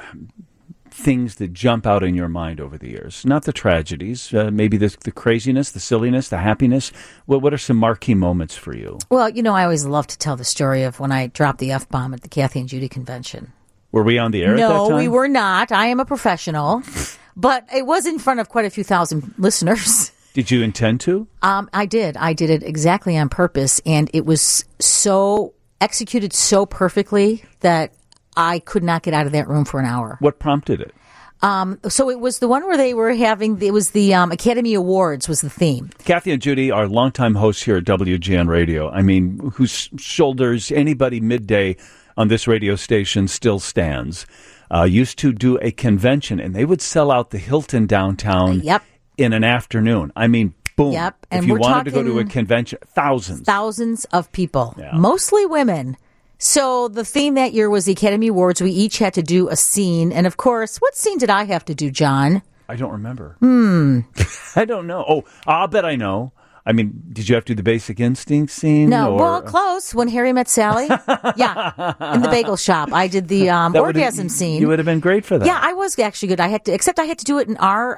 things that jump out in your mind over the years? Not the tragedies, maybe the craziness, the silliness, the happiness. What are some marquee moments for you? Well, I always love to tell the story of when I dropped the F-bomb at the Kathy and Judy convention. Were we on the air at that time? No, we were not. I am a professional. But it was in front of quite a few thousand listeners. Did you intend to? I did. I did it exactly on purpose. And it was so executed so perfectly that I could not get out of that room for an hour. What prompted it? So it was the one where they were having, it was the Academy Awards was the theme. Kathy and Judy are longtime hosts here at WGN Radio. I mean, whose shoulders anybody midday on this radio station still stands. Used to do a convention, and they would sell out the Hilton downtown in an afternoon. I mean, boom. Yep. And if you we're wanted to go talking to a convention, thousands of people, Yeah. mostly women. So the theme that year was the Academy Awards. We each had to do a scene. And, of course, what scene did I have to do, John? I don't remember. I don't know. Oh, I'll bet I know. I mean, did you have to do the Basic Instinct scene? No, or? well, close. When Harry Met Sally. Yeah, in the bagel shop. I did the orgasm scene. You would have been great for that. Yeah, I was actually good. Except I had to do it in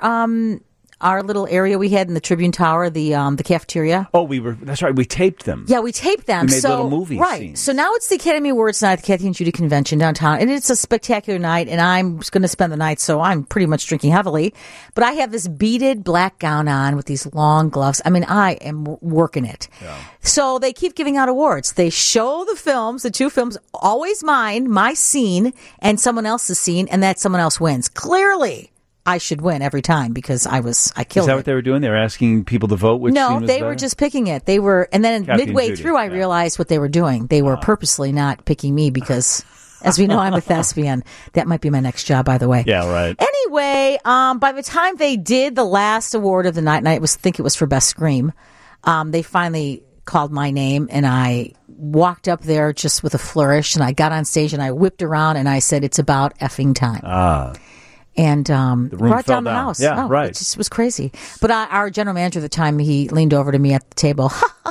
our little area we had in the Tribune Tower, the cafeteria. Oh, that's right. We taped them. Yeah, we taped them. We made little movie right. scenes. So now it's the Academy Awards night at the Kathy and Judy Convention downtown, and it's a spectacular night, and I'm going to spend the night, so I'm pretty much drinking heavily. But I have this beaded black gown on with these long gloves. I mean, I am working it. Yeah. So they keep giving out awards. They show the films, the two films, always mine, my scene, and someone else's scene, and that someone else wins. Clearly, I should win every time because I killed it. Is that what they were doing? They were asking people to vote which scene was they better? were just picking it. They were, and then Kathy midway and Judy, through, I realized what they were doing. They were purposely not picking me because, as we know, I'm a thespian. That might be my next job, by the way. Yeah, right. Anyway, by the time they did the last award of the night, and I think it was for Best Scream, they finally called my name, and I walked up there just with a flourish, and I got on stage, and I whipped around, and I said, "It's about effing time." And brought down the house. Yeah, right. It just was crazy. But our general manager at the time, he leaned over to me at the table.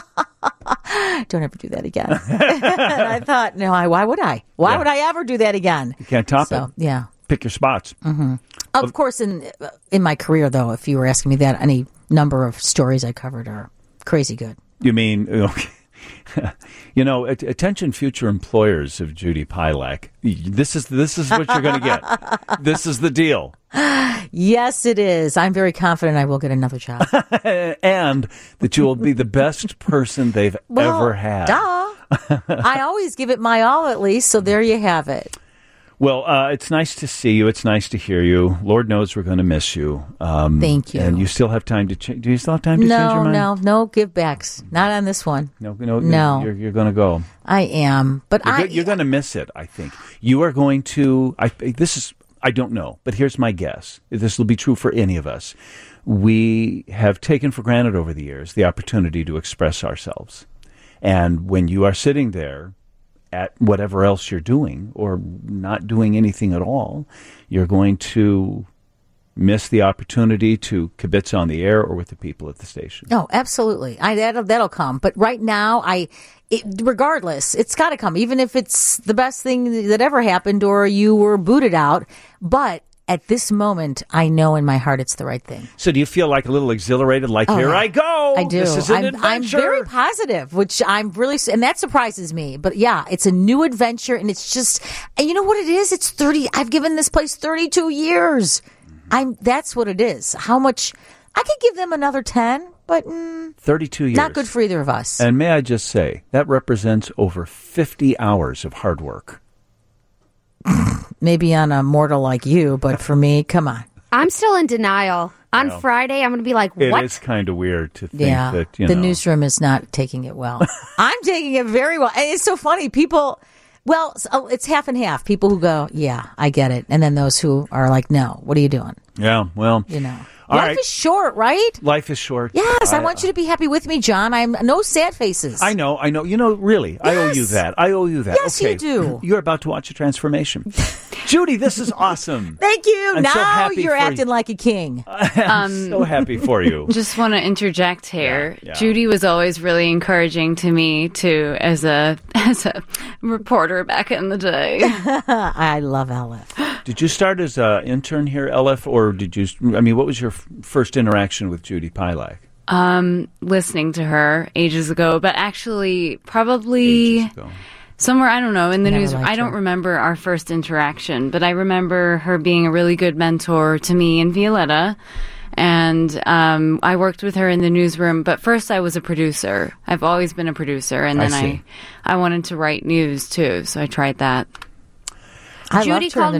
Don't ever do that again. And I thought, no, why would I? Why would I ever do that again? You can't top it. Yeah. Pick your spots. Mm-hmm. Of course, in my career, though, if you were asking me that, any number of stories I covered are crazy good. You mean... Okay. Attention future employers of Judy Pielach. This is what you're going to get. This is the deal. Yes, it is. I'm very confident I will get another job. And that you will be the best person they've ever had. Duh. I always give it my all, at least, so there you have it. Well, it's nice to see you. It's nice to hear you. Lord knows we're going to miss you. Thank you. And you still have time to change. Do you still have time to change your mind? No give backs. Not on this one. No. You're going to go. I am, but you're going to miss it. I think you are going to. I don't know, but here's my guess. This will be true for any of us. We have taken for granted over the years the opportunity to express ourselves, and when you are sitting there at whatever else you're doing or not doing anything at all, you're going to miss the opportunity to kibitz on the air or with the people at the station. Oh, absolutely. That'll come. But right now, regardless, it's got to come, even if it's the best thing that ever happened or you were booted out. But at this moment, I know in my heart it's the right thing. So do you feel like a little exhilarated, like, here I go? I do. This is an adventure. I'm very positive, which I'm really, and that surprises me. But yeah, it's a new adventure, and it's just, and you know what it is? It's 30, I've given this place 32 years. That's what it is. How much, I could give them another 10, but 32 years. Not good for either of us. And may I just say, that represents over 50 hours of hard work. Maybe on a mortal like you, but for me, come on. I'm still in denial. On Friday, I'm going to be like, what? It is kind of weird to think that, the newsroom is not taking it well. I'm taking it very well. And it's so funny. People, it's half and half. People who go, yeah, I get it. And then those who are like, no, what are you doing? Yeah, well. Life is short, right? Life is short. Yes, I want you to be happy with me, John. I'm no sad faces. I know. Really, yes. I owe you that. Yes, okay. you do. You're about to watch a transformation. Judy, this is awesome. Thank you. I'm now so happy you're for acting like a king. I'm so happy for you. Just want to interject here. Yeah. Judy was always really encouraging to me, as a as a reporter back in the day. I love LF. Did you start as an intern here, LF, or what was your first interaction with Judy Pilak? Listening to her ages ago, but actually probably somewhere, I don't know, in the news. I don't remember our first interaction, but I remember her being a really good mentor to me and Violetta. And I worked with her in the newsroom, but first I was a producer. I've always been a producer, and then I wanted to write news too, so I tried that. Judy called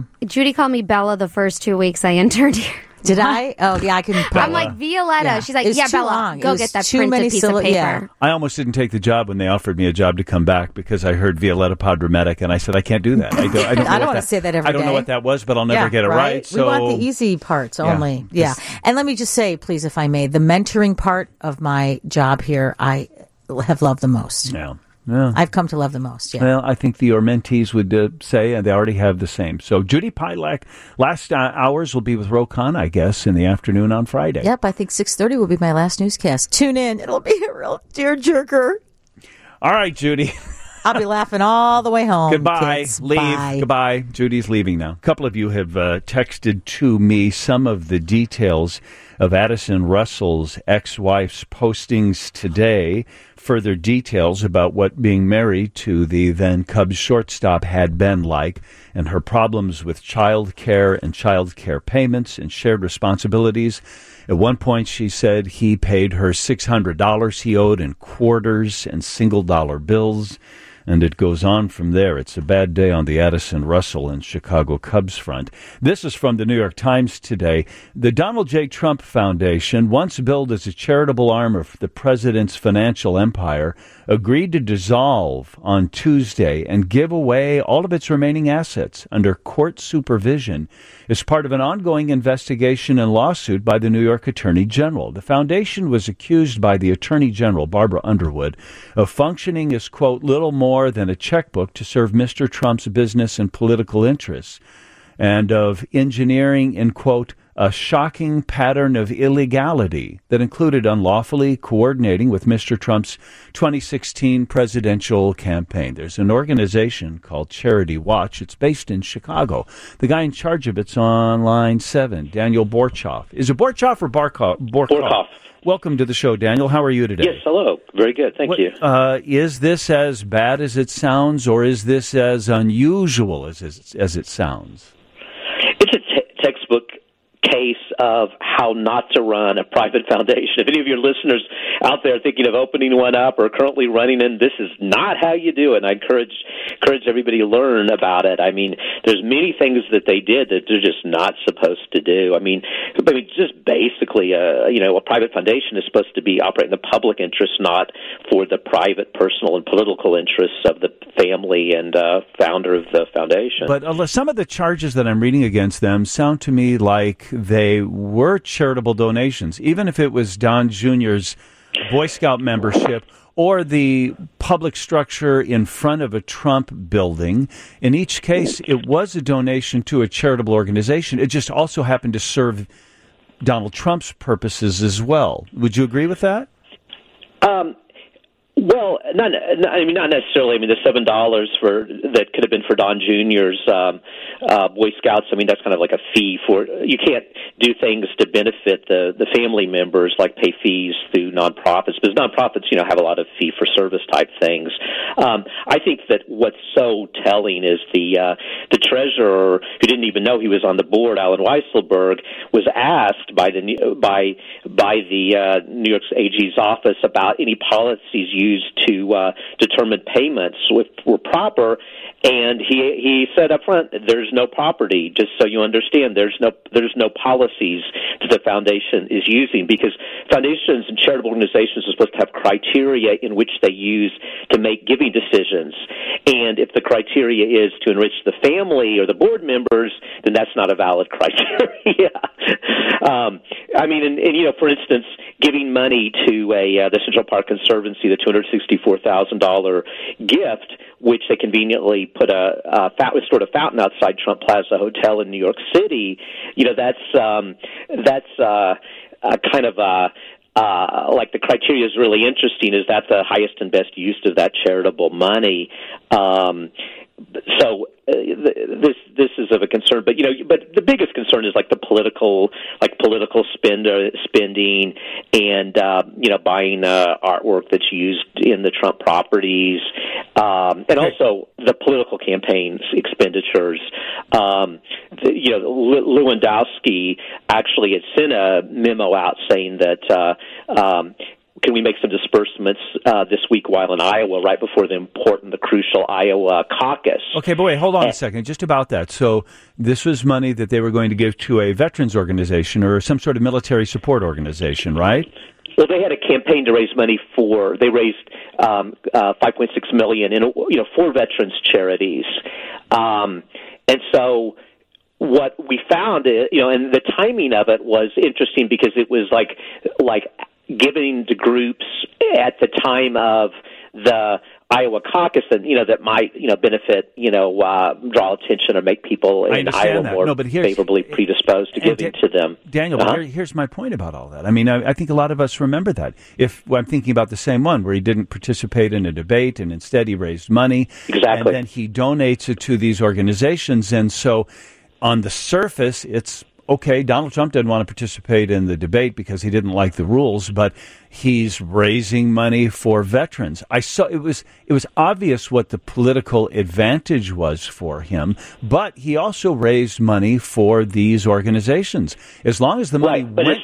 me Bella the first 2 weeks I interned here. Did I? Oh, yeah, I can. I'm like, Violetta. Yeah. She's like, Bella, long. go get that printed piece of paper. Yeah. I almost didn't take the job when they offered me a job to come back because I heard Violetta Podrometic, and I said, I can't do that. I don't want to say that every day. I don't know what that was, but I'll never get it right. So we want the easy parts only. Yeah. And let me just say, please, if I may, the mentoring part of my job here, I have loved the most. Yeah. I've come to love the most, Well, I think your mentees would say, and they already have the same. So Judy Pilak, last hours will be with Ro Khan, I guess, in the afternoon on Friday. Yep, I think 6:30 will be my last newscast. Tune in. It'll be a real tearjerker. All right, Judy. I'll be laughing all the way home. Goodbye. Kids. Leave. Bye. Goodbye. Judy's leaving now. A couple of you have texted to me some of the details of Addison Russell's ex-wife's postings today. Further details about what being married to the then Cubs shortstop had been like, and her problems with child care and child care payments and shared responsibilities. At one point, she said he paid her $600 he owed in quarters and single-dollar bills. And it goes on from there. It's a bad day on the Addison Russell and Chicago Cubs front. This is from the New York Times today. The Donald J. Trump Foundation, once billed as a charitable arm of the president's financial empire, agreed to dissolve on Tuesday and give away all of its remaining assets under court supervision as part of an ongoing investigation and lawsuit by the New York Attorney General. The foundation was accused by the Attorney General, Barbara Underwood, of functioning as, quote, little more than a checkbook to serve Mr. Trump's business and political interests, and of engineering, in, quote, a shocking pattern of illegality that included unlawfully coordinating with Mr. Trump's 2016 presidential campaign. There's an organization called Charity Watch. It's based in Chicago. The guy in charge of it's on line 7, Daniel Borchoff. Is it Borchoff or Borchoff? Borchoff. Welcome to the show, Daniel. How are you today? Yes, hello. Very good. Thank you. Is this as bad as it sounds, or is this as unusual as it sounds? It's a textbook case of how not to run a private foundation. If any of your listeners out there thinking of opening one up or currently running in, this is not how you do it. And I encourage everybody to learn about it. I mean, there's many things that they did that they're just not supposed to do. I mean, just basically, a private foundation is supposed to be operating in the public interest, not for the private, personal, and political interests of the family and founder of the foundation. But some of the charges that I'm reading against them sound to me like they were charitable donations, even if it was Don Jr.'s Boy Scout membership or the public structure in front of a Trump building. In each case, it was a donation to a charitable organization. It just also happened to serve Donald Trump's purposes as well. Would you agree with that? Well, not necessarily. I mean, the $7 that could have been for Don Jr.'s Boy Scouts. I mean, that's kind of like a fee for. You can't do things to benefit the family members, like pay fees through nonprofits, because nonprofits, have a lot of fee for service type things. I think that what's so telling is the treasurer, who didn't even know he was on the board, Alan Weisselberg, was asked by the New York AG's office about any policies used to determine payments were proper, and he said up front, "There's no property." Just so you understand, there's no policies that the foundation is using, because foundations and charitable organizations are supposed to have criteria in which they use to make giving decisions. And if the criteria is to enrich the family or the board members, then that's not a valid criteria. For instance, giving money to the Central Park Conservancy, the $264,000 gift, which they conveniently put restored a fountain outside Trump Plaza Hotel in New York City. That's kind of like the criteria is really interesting. Is that the highest and best use of that charitable money? So this is of a concern, but but the biggest concern is like the political spending, and buying artwork that's used in the Trump properties, and also the political campaigns expenditures. Lewandowski actually had sent a memo out saying that. Can we make some disbursements this week while in Iowa, right before the crucial Iowa caucus? Okay, but wait, hold on a second, just about that. So this was money that they were going to give to a veterans organization or some sort of military support organization, right? Well, they had a campaign to raise money for. They raised $5.6 million in for veterans charities, and so. What we found is, and the timing of it was interesting because it was like giving to groups at the time of the Iowa caucus that that might benefit draw attention or make people in Iowa more favorably predisposed to giving to them. Daniel, here's my point about all that. I mean, I think a lot of us remember that. I'm thinking about the same one where he didn't participate in a debate and instead he raised money, exactly, and then he donates it to these organizations, and so. On the surface, it's okay. Donald Trump didn't want to participate in the debate because he didn't like the rules, but he's raising money for veterans. I saw it was obvious what the political advantage was for him, but he also raised money for these organizations. As long as the money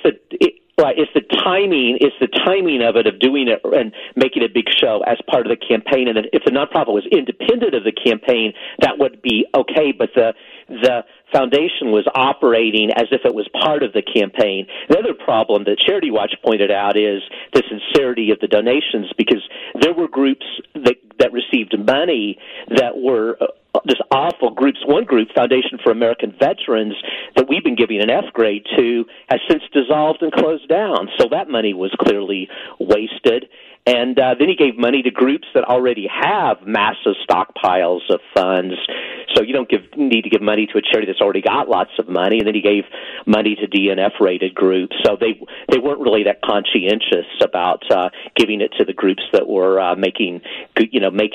it's the timing. It's the timing of it, of doing it and making a big show as part of the campaign. And if the nonprofit was independent of the campaign, that would be okay. But the foundation was operating as if it was part of the campaign. The other problem that Charity Watch pointed out is the sincerity of the donations, because there were groups that received money that were just awful groups. One group, Foundation for American Veterans, that we've been giving an F grade to, has since dissolved and closed down. So that money was clearly wasted. And then he gave money to groups that already have massive stockpiles of funds. So you don't need to give money to a charity that's already got lots of money. And then he gave money to DNF-rated groups. So they weren't really that conscientious about giving it to the groups that were making good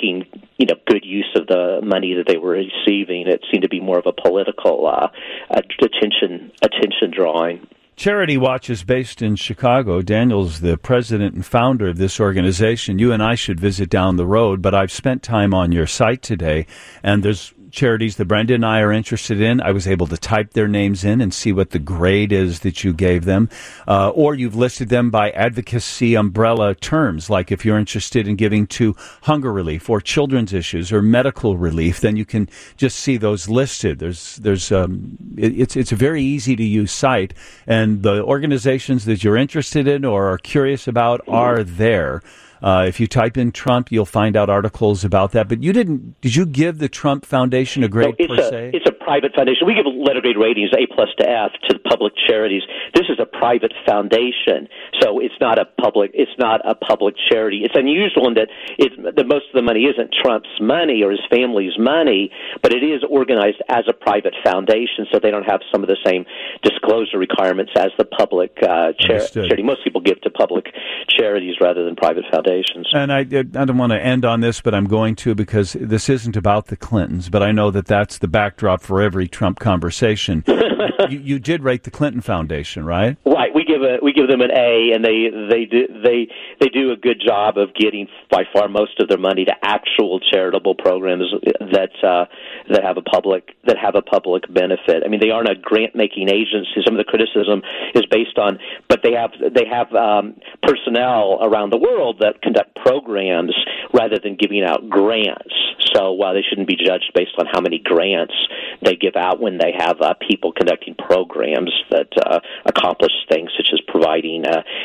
use of the money that they were receiving. It seemed to be more of a political attention drawing. Charity Watch is based in Chicago. Daniel's the president and founder of this organization. You and I should visit down the road, but I've spent time on your site today, and there's charities that Brenda and I are interested in. I was able to type their names in and see what the grade is that you gave them. Or you've listed them by advocacy umbrella terms, like if you're interested in giving to hunger relief or children's issues or medical relief, then you can just see those listed. It's a very easy to use site, and the organizations that you're interested in or are curious about are there. If you type in Trump, you'll find out articles about that. But did you give the Trump Foundation a grade per se? It's a private foundation. We give letter grade ratings, A+ to F, to the public charities. This is a private foundation, so it's not a public charity. It's unusual in that most of the money isn't Trump's money or his family's money, but it is organized as a private foundation, so they don't have some of the same disclosure requirements as the public charity. Most people give to public charities rather than private foundations. And I don't want to end on this, but I'm going to, because this isn't about the Clintons, but I know that that's the backdrop for every Trump conversation. You did rate the Clinton Foundation, right? Right. We give them an A, and they do a good job of getting by far most of their money to actual charitable programs that have a public benefit. I mean, they aren't a grant making agency. Some of the criticism is based on, but they have personnel around the world that conduct programs rather than giving out grants. So they shouldn't be judged based on how many grants they give out when they have people conducting programs that accomplish things such as providing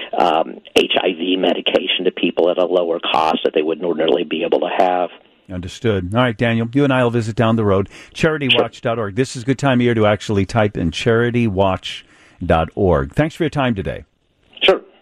HIV medication to people at a lower cost that they wouldn't ordinarily be able to have. Understood. All right, Daniel, you and I will visit down the road. CharityWatch.org. This is a good time of year to actually type in CharityWatch.org. Thanks for your time today. Sure.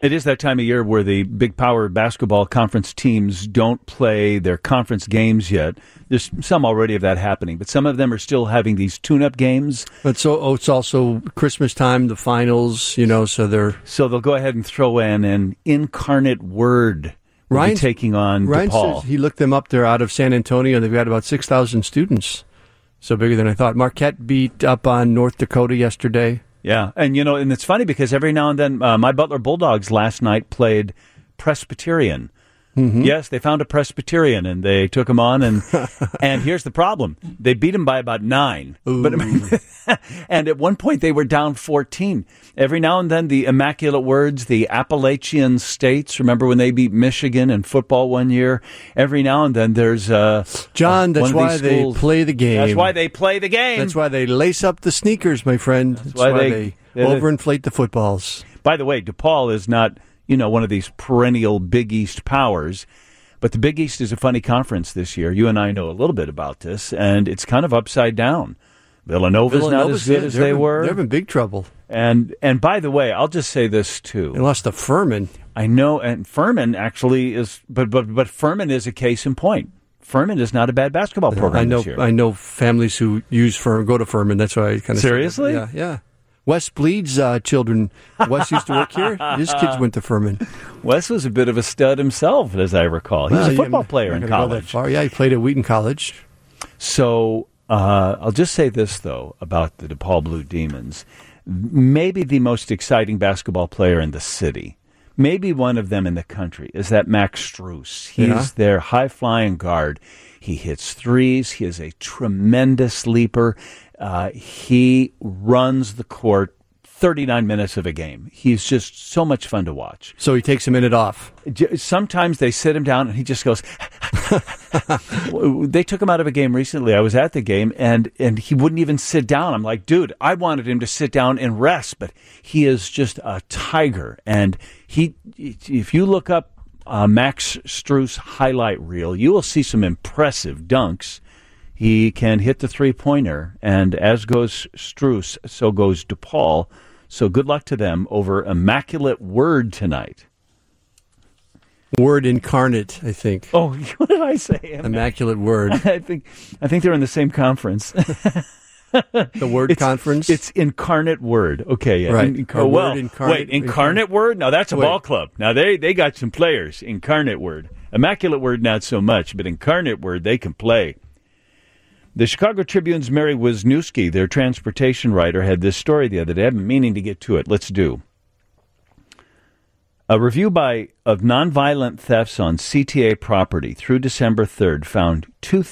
It is that time of year where the Big Power basketball conference teams don't play their conference games yet. There's some already of that happening, but some of them are still having these tune-up games. But it's also Christmas time, the finals, so they'll go ahead and throw in an Incarnate Word. Ryan's taking on Ryan DePaul. Says he looked them up. They're out of San Antonio. They've got about 6,000 students. So bigger than I thought. Marquette beat up on North Dakota yesterday. Yeah, and and it's funny because every now and then my Butler Bulldogs last night played Presbyterian. Mm-hmm. Yes, they found a Presbyterian and they took him on, and here's the problem: they beat him by about 9. But and at one point they were down 14. Every now and then the Immaculate Words, the Appalachian States. Remember when they beat Michigan in football one year? Every now and then there's John. That's why they play the game. That's why they play the game. That's why they lace up the sneakers, my friend. That's why they overinflate the footballs. By the way, DePaul is not one of these perennial Big East powers. But the Big East is a funny conference this year. You and I know a little bit about this, and it's kind of upside down. Villanova's not as good as they were. They're having big trouble. And by the way, I'll just say this, too. They lost to Furman. I know, and Furman actually is, but Furman is a case in point. Furman is not a bad basketball program this year. I know families who go to Furman. That's why I kind of seriously? Yeah. Wes Bleed's children. Wes used to work here. His kids went to Furman. Wes was a bit of a stud himself, as I recall. He was a football player in college. Yeah, he played at Wheaton College. So I'll just say this, though, about the DePaul Blue Demons. Maybe the most exciting basketball player in the city, maybe one of them in the country, is that Max Strus. He's their high-flying guard. He hits threes. He is a tremendous leaper. He runs the court 39 minutes of a game. He's just so much fun to watch. So he takes a minute off. Sometimes they sit him down and he just goes. They took him out of a game recently. I was at the game and he wouldn't even sit down. I'm like, dude, I wanted him to sit down and rest, but he is just a tiger. And if you look up Max Strus highlight reel, you will see some impressive dunks. He can hit the three-pointer, and as goes Strus, so goes DePaul. So good luck to them over Immaculate Word tonight. Word Incarnate, I think. Oh, what did I say? Immaculate Word. I think they're in the same conference. The Word Conference? It's Incarnate Word. Okay, yeah. Right. Incarnate Word? Now, that's a ball club. Now, they got some players. Incarnate Word. Immaculate Word, not so much, but Incarnate Word, they can play. The Chicago Tribune's Mary Wisniewski, their transportation writer, had this story the other day. I've been meaning to get to it. Let's do. A review of nonviolent thefts on CTA property through December 3rd found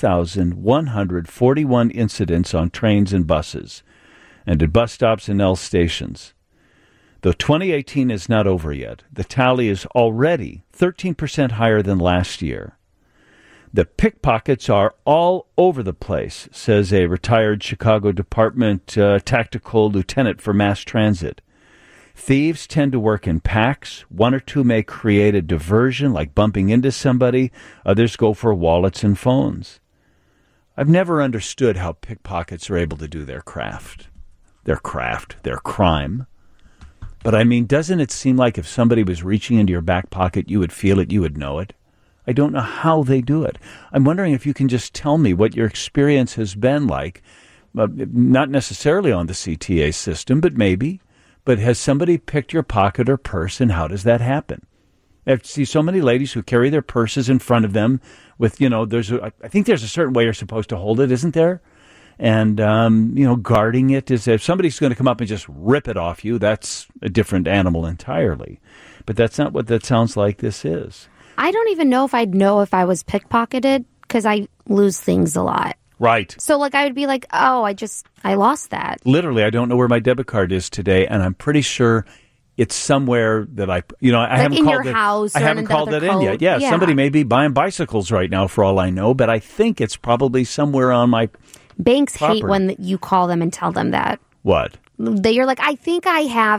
2,141 incidents on trains and buses and at bus stops and L stations. Though 2018 is not over yet, the tally is already 13% higher than last year. The pickpockets are all over the place, says a retired Chicago Department tactical lieutenant for mass transit. Thieves tend to work in packs. One or two may create a diversion, like bumping into somebody. Others go for wallets and phones. I've never understood how pickpockets are able to do their craft, their crime. But I mean, doesn't it seem like if somebody was reaching into your back pocket, you would feel it, you would know it? I don't know how they do it. I'm wondering if you can just tell me what your experience has been like, not necessarily on the CTA system, but maybe. But has somebody picked your pocket or purse, and how does that happen? I see so many ladies who carry their purses in front of them with, I think there's a certain way you're supposed to hold it, isn't there? And, guarding it is if somebody's going to come up and just rip it off you, that's a different animal entirely. But that's not what that sounds like this is. I don't even know if I'd know if I was pickpocketed because I lose things a lot. Right. So, I would be like, oh, I lost that. Literally, I don't know where my debit card is today, and I'm pretty sure it's somewhere that I haven't in called your it. House I haven't called it in yet. Yeah, somebody may be buying bicycles right now, for all I know, but I think it's probably somewhere on my Banks property. hate when you call them and tell them that. What? You're like, I think I have it.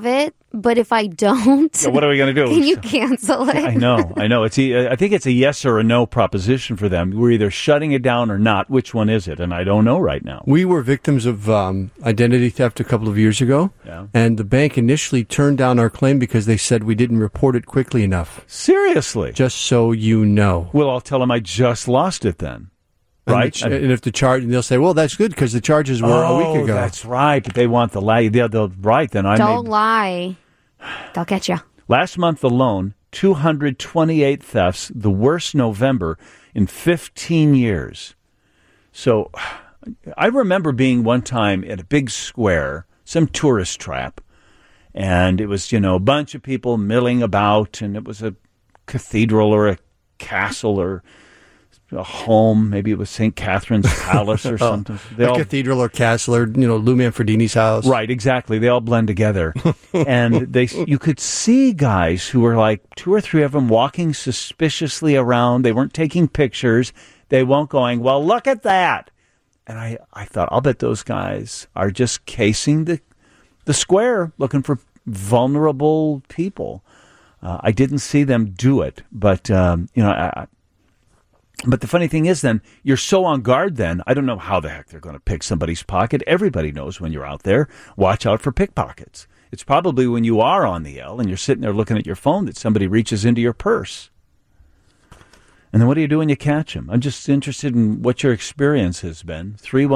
but if I don't, so what are we going to do? Can you cancel it? I know. I think it's a yes or a no proposition for them. We're either shutting it down or not. Which one is it? And I don't know right now. We were victims of identity theft a couple of years ago, and the bank initially turned down our claim because they said we didn't report it quickly enough. Seriously? Just so you know. Well, I'll tell them I just lost it then. Right, and if the charge, they'll say, "Well, that's good because the charges were a week ago." That's right, but they want the lie. They'll right then. Don't lie; they'll get you. Last month alone, 228 thefts, the worst November in 15 years. So, I remember being one time at a big square, some tourist trap, and it was a bunch of people milling about, and it was a cathedral or a castle or a home. Maybe it was St. Catherine's Palace or something. Cathedral or castle or, Lou Manfredini's house. Right, exactly. They all blend together. And you could see guys who were like 2 or 3 of them walking suspiciously around. They weren't taking pictures. They weren't going, well, look at that. And I thought, I'll bet those guys are just casing the square looking for vulnerable people. I didn't see them do it, but, but the funny thing is then, you're so on guard then, I don't know how the heck they're going to pick somebody's pocket. Everybody knows when you're out there, watch out for pickpockets. It's probably when you are on the L and you're sitting there looking at your phone that somebody reaches into your purse. And then what do you do when you catch them? I'm just interested in what your experience has been.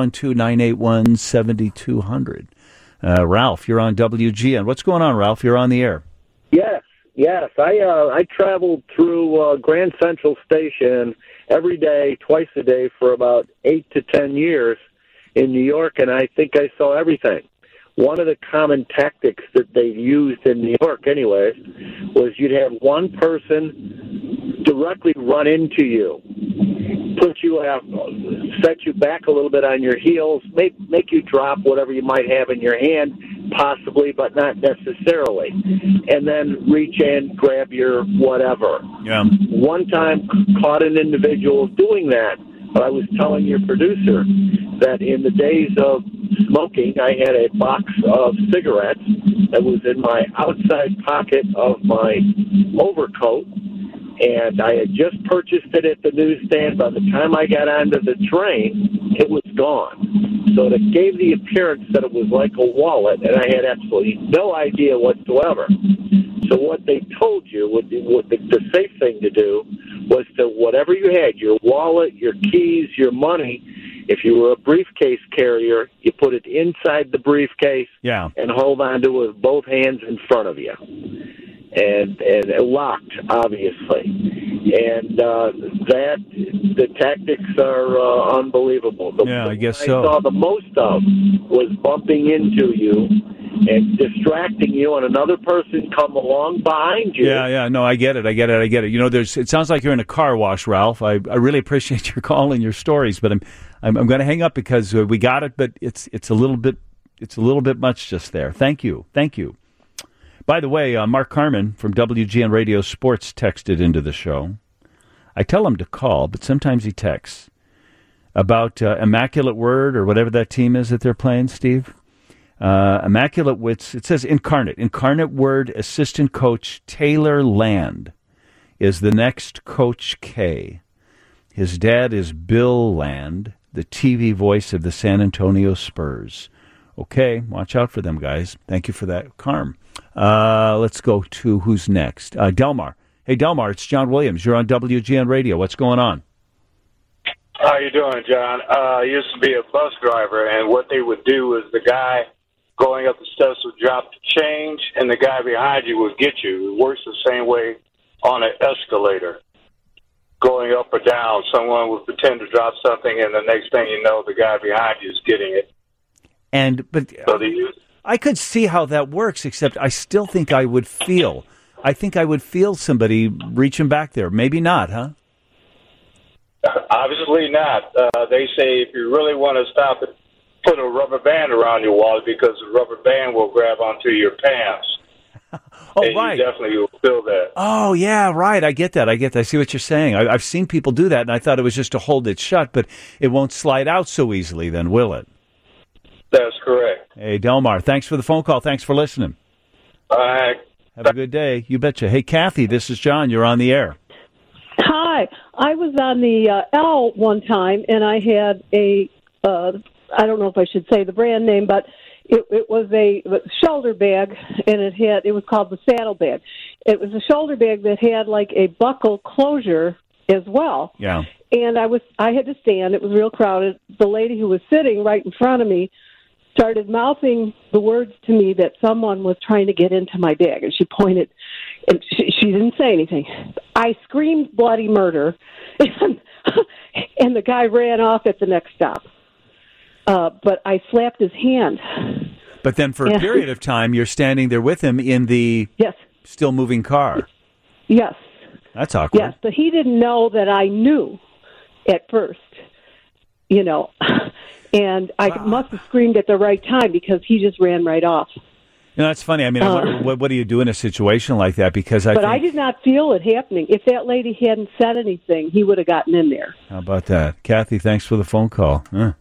312-981-7200. Ralph, you're on WGN. What's going on, Ralph? You're on the air. Yes. I traveled through Grand Central Station every day, twice a day for about 8 to 10 years in New York, and I think I saw everything. One of the common tactics that they used in New York anyways was you'd have one person directly run into you, set you back a little bit on your heels, make you drop whatever you might have in your hand, possibly, but not necessarily, and then reach in, grab your whatever. Yeah. One time caught an individual doing that, but I was telling your producer that in the days of smoking, I had a box of cigarettes that was in my outside pocket of my overcoat, and I had just purchased it at the newsstand. By the time I got onto the train, it was gone. So it gave the appearance that it was like a wallet, and I had absolutely no idea whatsoever. So what they told you, the safe thing to do was to, whatever you had, your wallet, your keys, your money, if you were a briefcase carrier, you put it inside the briefcase and hold on to it with both hands in front of you. And locked, obviously. And the tactics are unbelievable. I guess so. I saw the most of was bumping into you and distracting you, and another person come along behind you. Yeah. No, I get it. It sounds like you're in a car wash, Ralph. I really appreciate your call and your stories, but I'm going to hang up because we got it, but it's a little bit much just there. Thank you. By the way, Mark Carmen from WGN Radio Sports texted into the show. I tell him to call, but sometimes he texts about Immaculate Word or whatever that team is that they're playing, Steve. Immaculate Wits, it says Incarnate Word assistant coach Taylor Land is the next Coach K. His dad is Bill Land, the TV voice of the San Antonio Spurs. Okay, watch out for them, guys. Thank you for that, Carm. Let's go to who's next. Delmar. Hey, Delmar, it's John Williams. You're on WGN Radio. What's going on? How you doing, John? I used to be a bus driver, and what they would do is the guy going up the steps would drop the change, and the guy behind you would get you. It works the same way on an escalator. Going up or down, someone would pretend to drop something, and the next thing you know, the guy behind you is getting it. I could see how that works, except I still think I would feel somebody reaching back there. Maybe not, huh? Obviously not. They say if you really want to stop it, put a rubber band around your wallet because the rubber band will grab onto your pants. Right. You definitely will feel that. Oh, yeah, right. I get that. I see what you're saying. I've seen people do that, and I thought it was just to hold it shut, but it won't slide out so easily then, will it? That's correct. Hey, Delmar, thanks for the phone call. Thanks for listening. All right. Have a good day. You betcha. Hey, Kathy, this is John. You're on the air. Hi. I was on the L one time, and I had I don't know if I should say the brand name, but it was a shoulder bag, and it was called the saddle bag. It was a shoulder bag that had like a buckle closure as well. Yeah. And I had to stand. It was real crowded. The lady who was sitting right in front of me started mouthing the words to me that someone was trying to get into my bag, and she pointed, and she didn't say anything. I screamed bloody murder, and the guy ran off at the next stop. But I slapped his hand. But then for a period of time, you're standing there with him in the still moving car. Yes. That's awkward. Yes, but he didn't know that I knew at first, and I must have screamed at the right time because he just ran right off. That's funny. I mean, what do you do in a situation like that? Because I did not feel it happening. If that lady hadn't said anything, he would have gotten in there. How about that? Kathy, thanks for the phone call.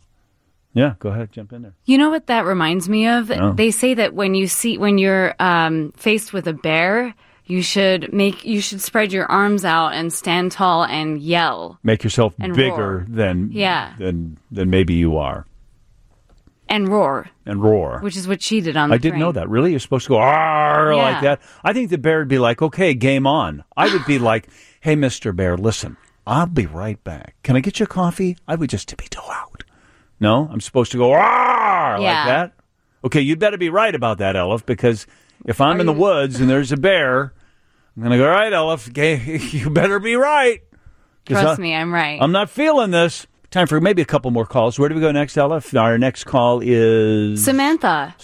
Yeah, go ahead, jump in there. You know what that reminds me of? No. They say that when you're faced with a bear, you should spread your arms out and stand tall and yell. Make yourself and bigger roar. than maybe you are. And roar. And roar. Which is what she did on the I didn't know that. Really? You're supposed to go, "Arr," like that? I think the bear would be like, okay, game on. I would be like, hey, Mr. Bear, listen, I'll be right back. Can I get you a coffee? I would just tippy toe out. No? I'm supposed to go, "Arr," like that? Okay, you'd better be right about that, Elif, because if I'm in the woods and there's a bear, I'm going to go, all right, Elif, okay, you better be right. Trust me, I'm right. I'm not feeling this. Time for maybe a couple more calls. Where do we go next, Elif? Our next call is... Samantha,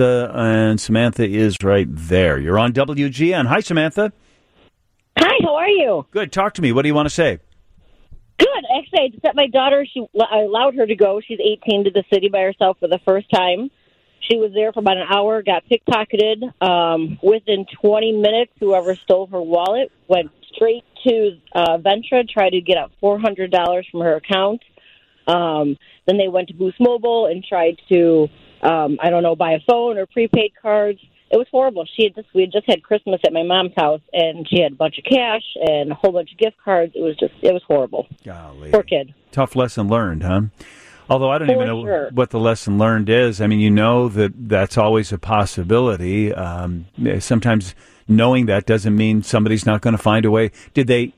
and Samantha is right there. You're on WGN. Hi, Samantha. Hi, how are you? Good. Talk to me. What do you want to say? Good. Actually, I just met my daughter. I allowed her to go. She's 18 to the city by herself for the first time. She was there for about an hour, got pickpocketed. Within 20 minutes, whoever stole her wallet went straight to Ventra, tried to get out $400 from her account. Then they went to Boost Mobile and tried to, buy a phone or prepaid cards. It was horrible. We had just had Christmas at my mom's house, and she had a bunch of cash and a whole bunch of gift cards. It was horrible. Golly. Poor kid. Tough lesson learned, huh? Although I don't even know what the lesson learned is. I mean, you know that's always a possibility. Sometimes knowing that doesn't mean somebody's not going to find a way. Did they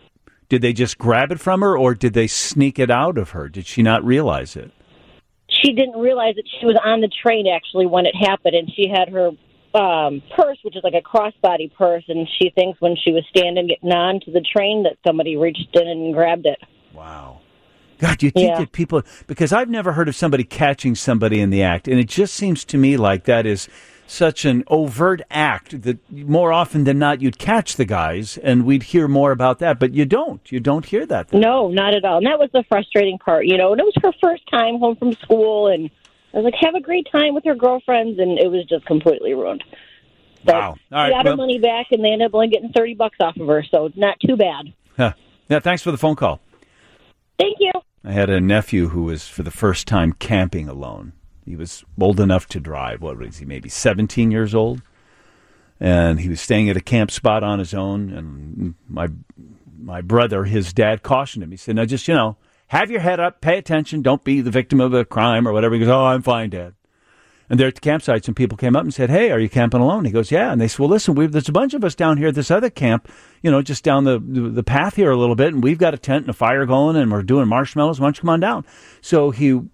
just grab it from her, or did they sneak it out of her? Did she not realize it? She didn't realize that she was on the train, actually, when it happened, and she had her purse, which is like a crossbody purse, and she thinks when she was getting on to the train that somebody reached in and grabbed it. Wow. God, you think that people... Because I've never heard of somebody catching somebody in the act, and it just seems to me like that is such an overt act that more often than not you'd catch the guys, and we'd hear more about that, but you don't. You don't hear that. No, not at all. And that was the frustrating part, and it was her first time home from school, and I was like, have a great time with her girlfriends, and it was just completely ruined. But wow. All right, she got her money back, and they ended up only getting $30 off of her, so not too bad. Huh. Yeah, thanks for the phone call. Thank you. I had a nephew who was, for the first time, camping alone. He was old enough to drive. What was he, maybe 17 years old? And he was staying at a camp spot on his own, and my brother, his dad, cautioned him. He said, now just, have your head up, pay attention, don't be the victim of a crime or whatever. He goes, oh, I'm fine, Dad. And there at the campsite, some people came up and said, hey, are you camping alone? He goes, yeah. And they said, well, listen, there's a bunch of us down here at this other camp, just down the path here a little bit, and we've got a tent and a fire going, and we're doing marshmallows. Why don't you come on down? So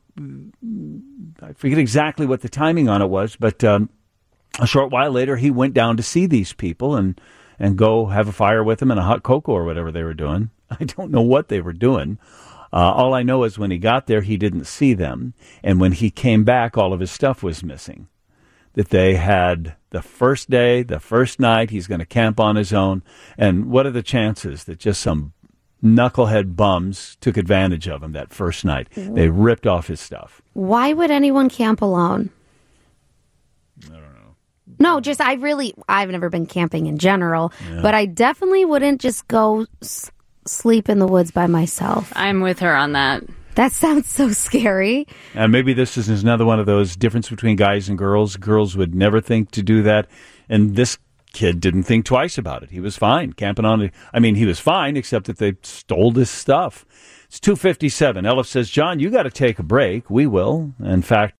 I forget exactly what the timing on it was, but a short while later, he went down to see these people and go have a fire with them and a hot cocoa or whatever they were doing. I don't know what they were doing. All I know is when he got there, he didn't see them. And when he came back, all of his stuff was missing. That they had the first day, the first night, he's going to camp on his own. And what are the chances that just some knucklehead bums took advantage of him that first night? They ripped off his stuff. Why would anyone camp alone? I don't know. No, I've never been camping in general, but I definitely wouldn't just go sleep in the woods by myself. I'm with her on that. That sounds so scary. And maybe this is another one of those difference between guys and girls. Girls would never think to do that. And this kid didn't think twice about it. He was fine camping on it. I mean, he was fine, except that they stole this stuff. It's 2:57. Elif says, John, you got to take a break. We will. In fact,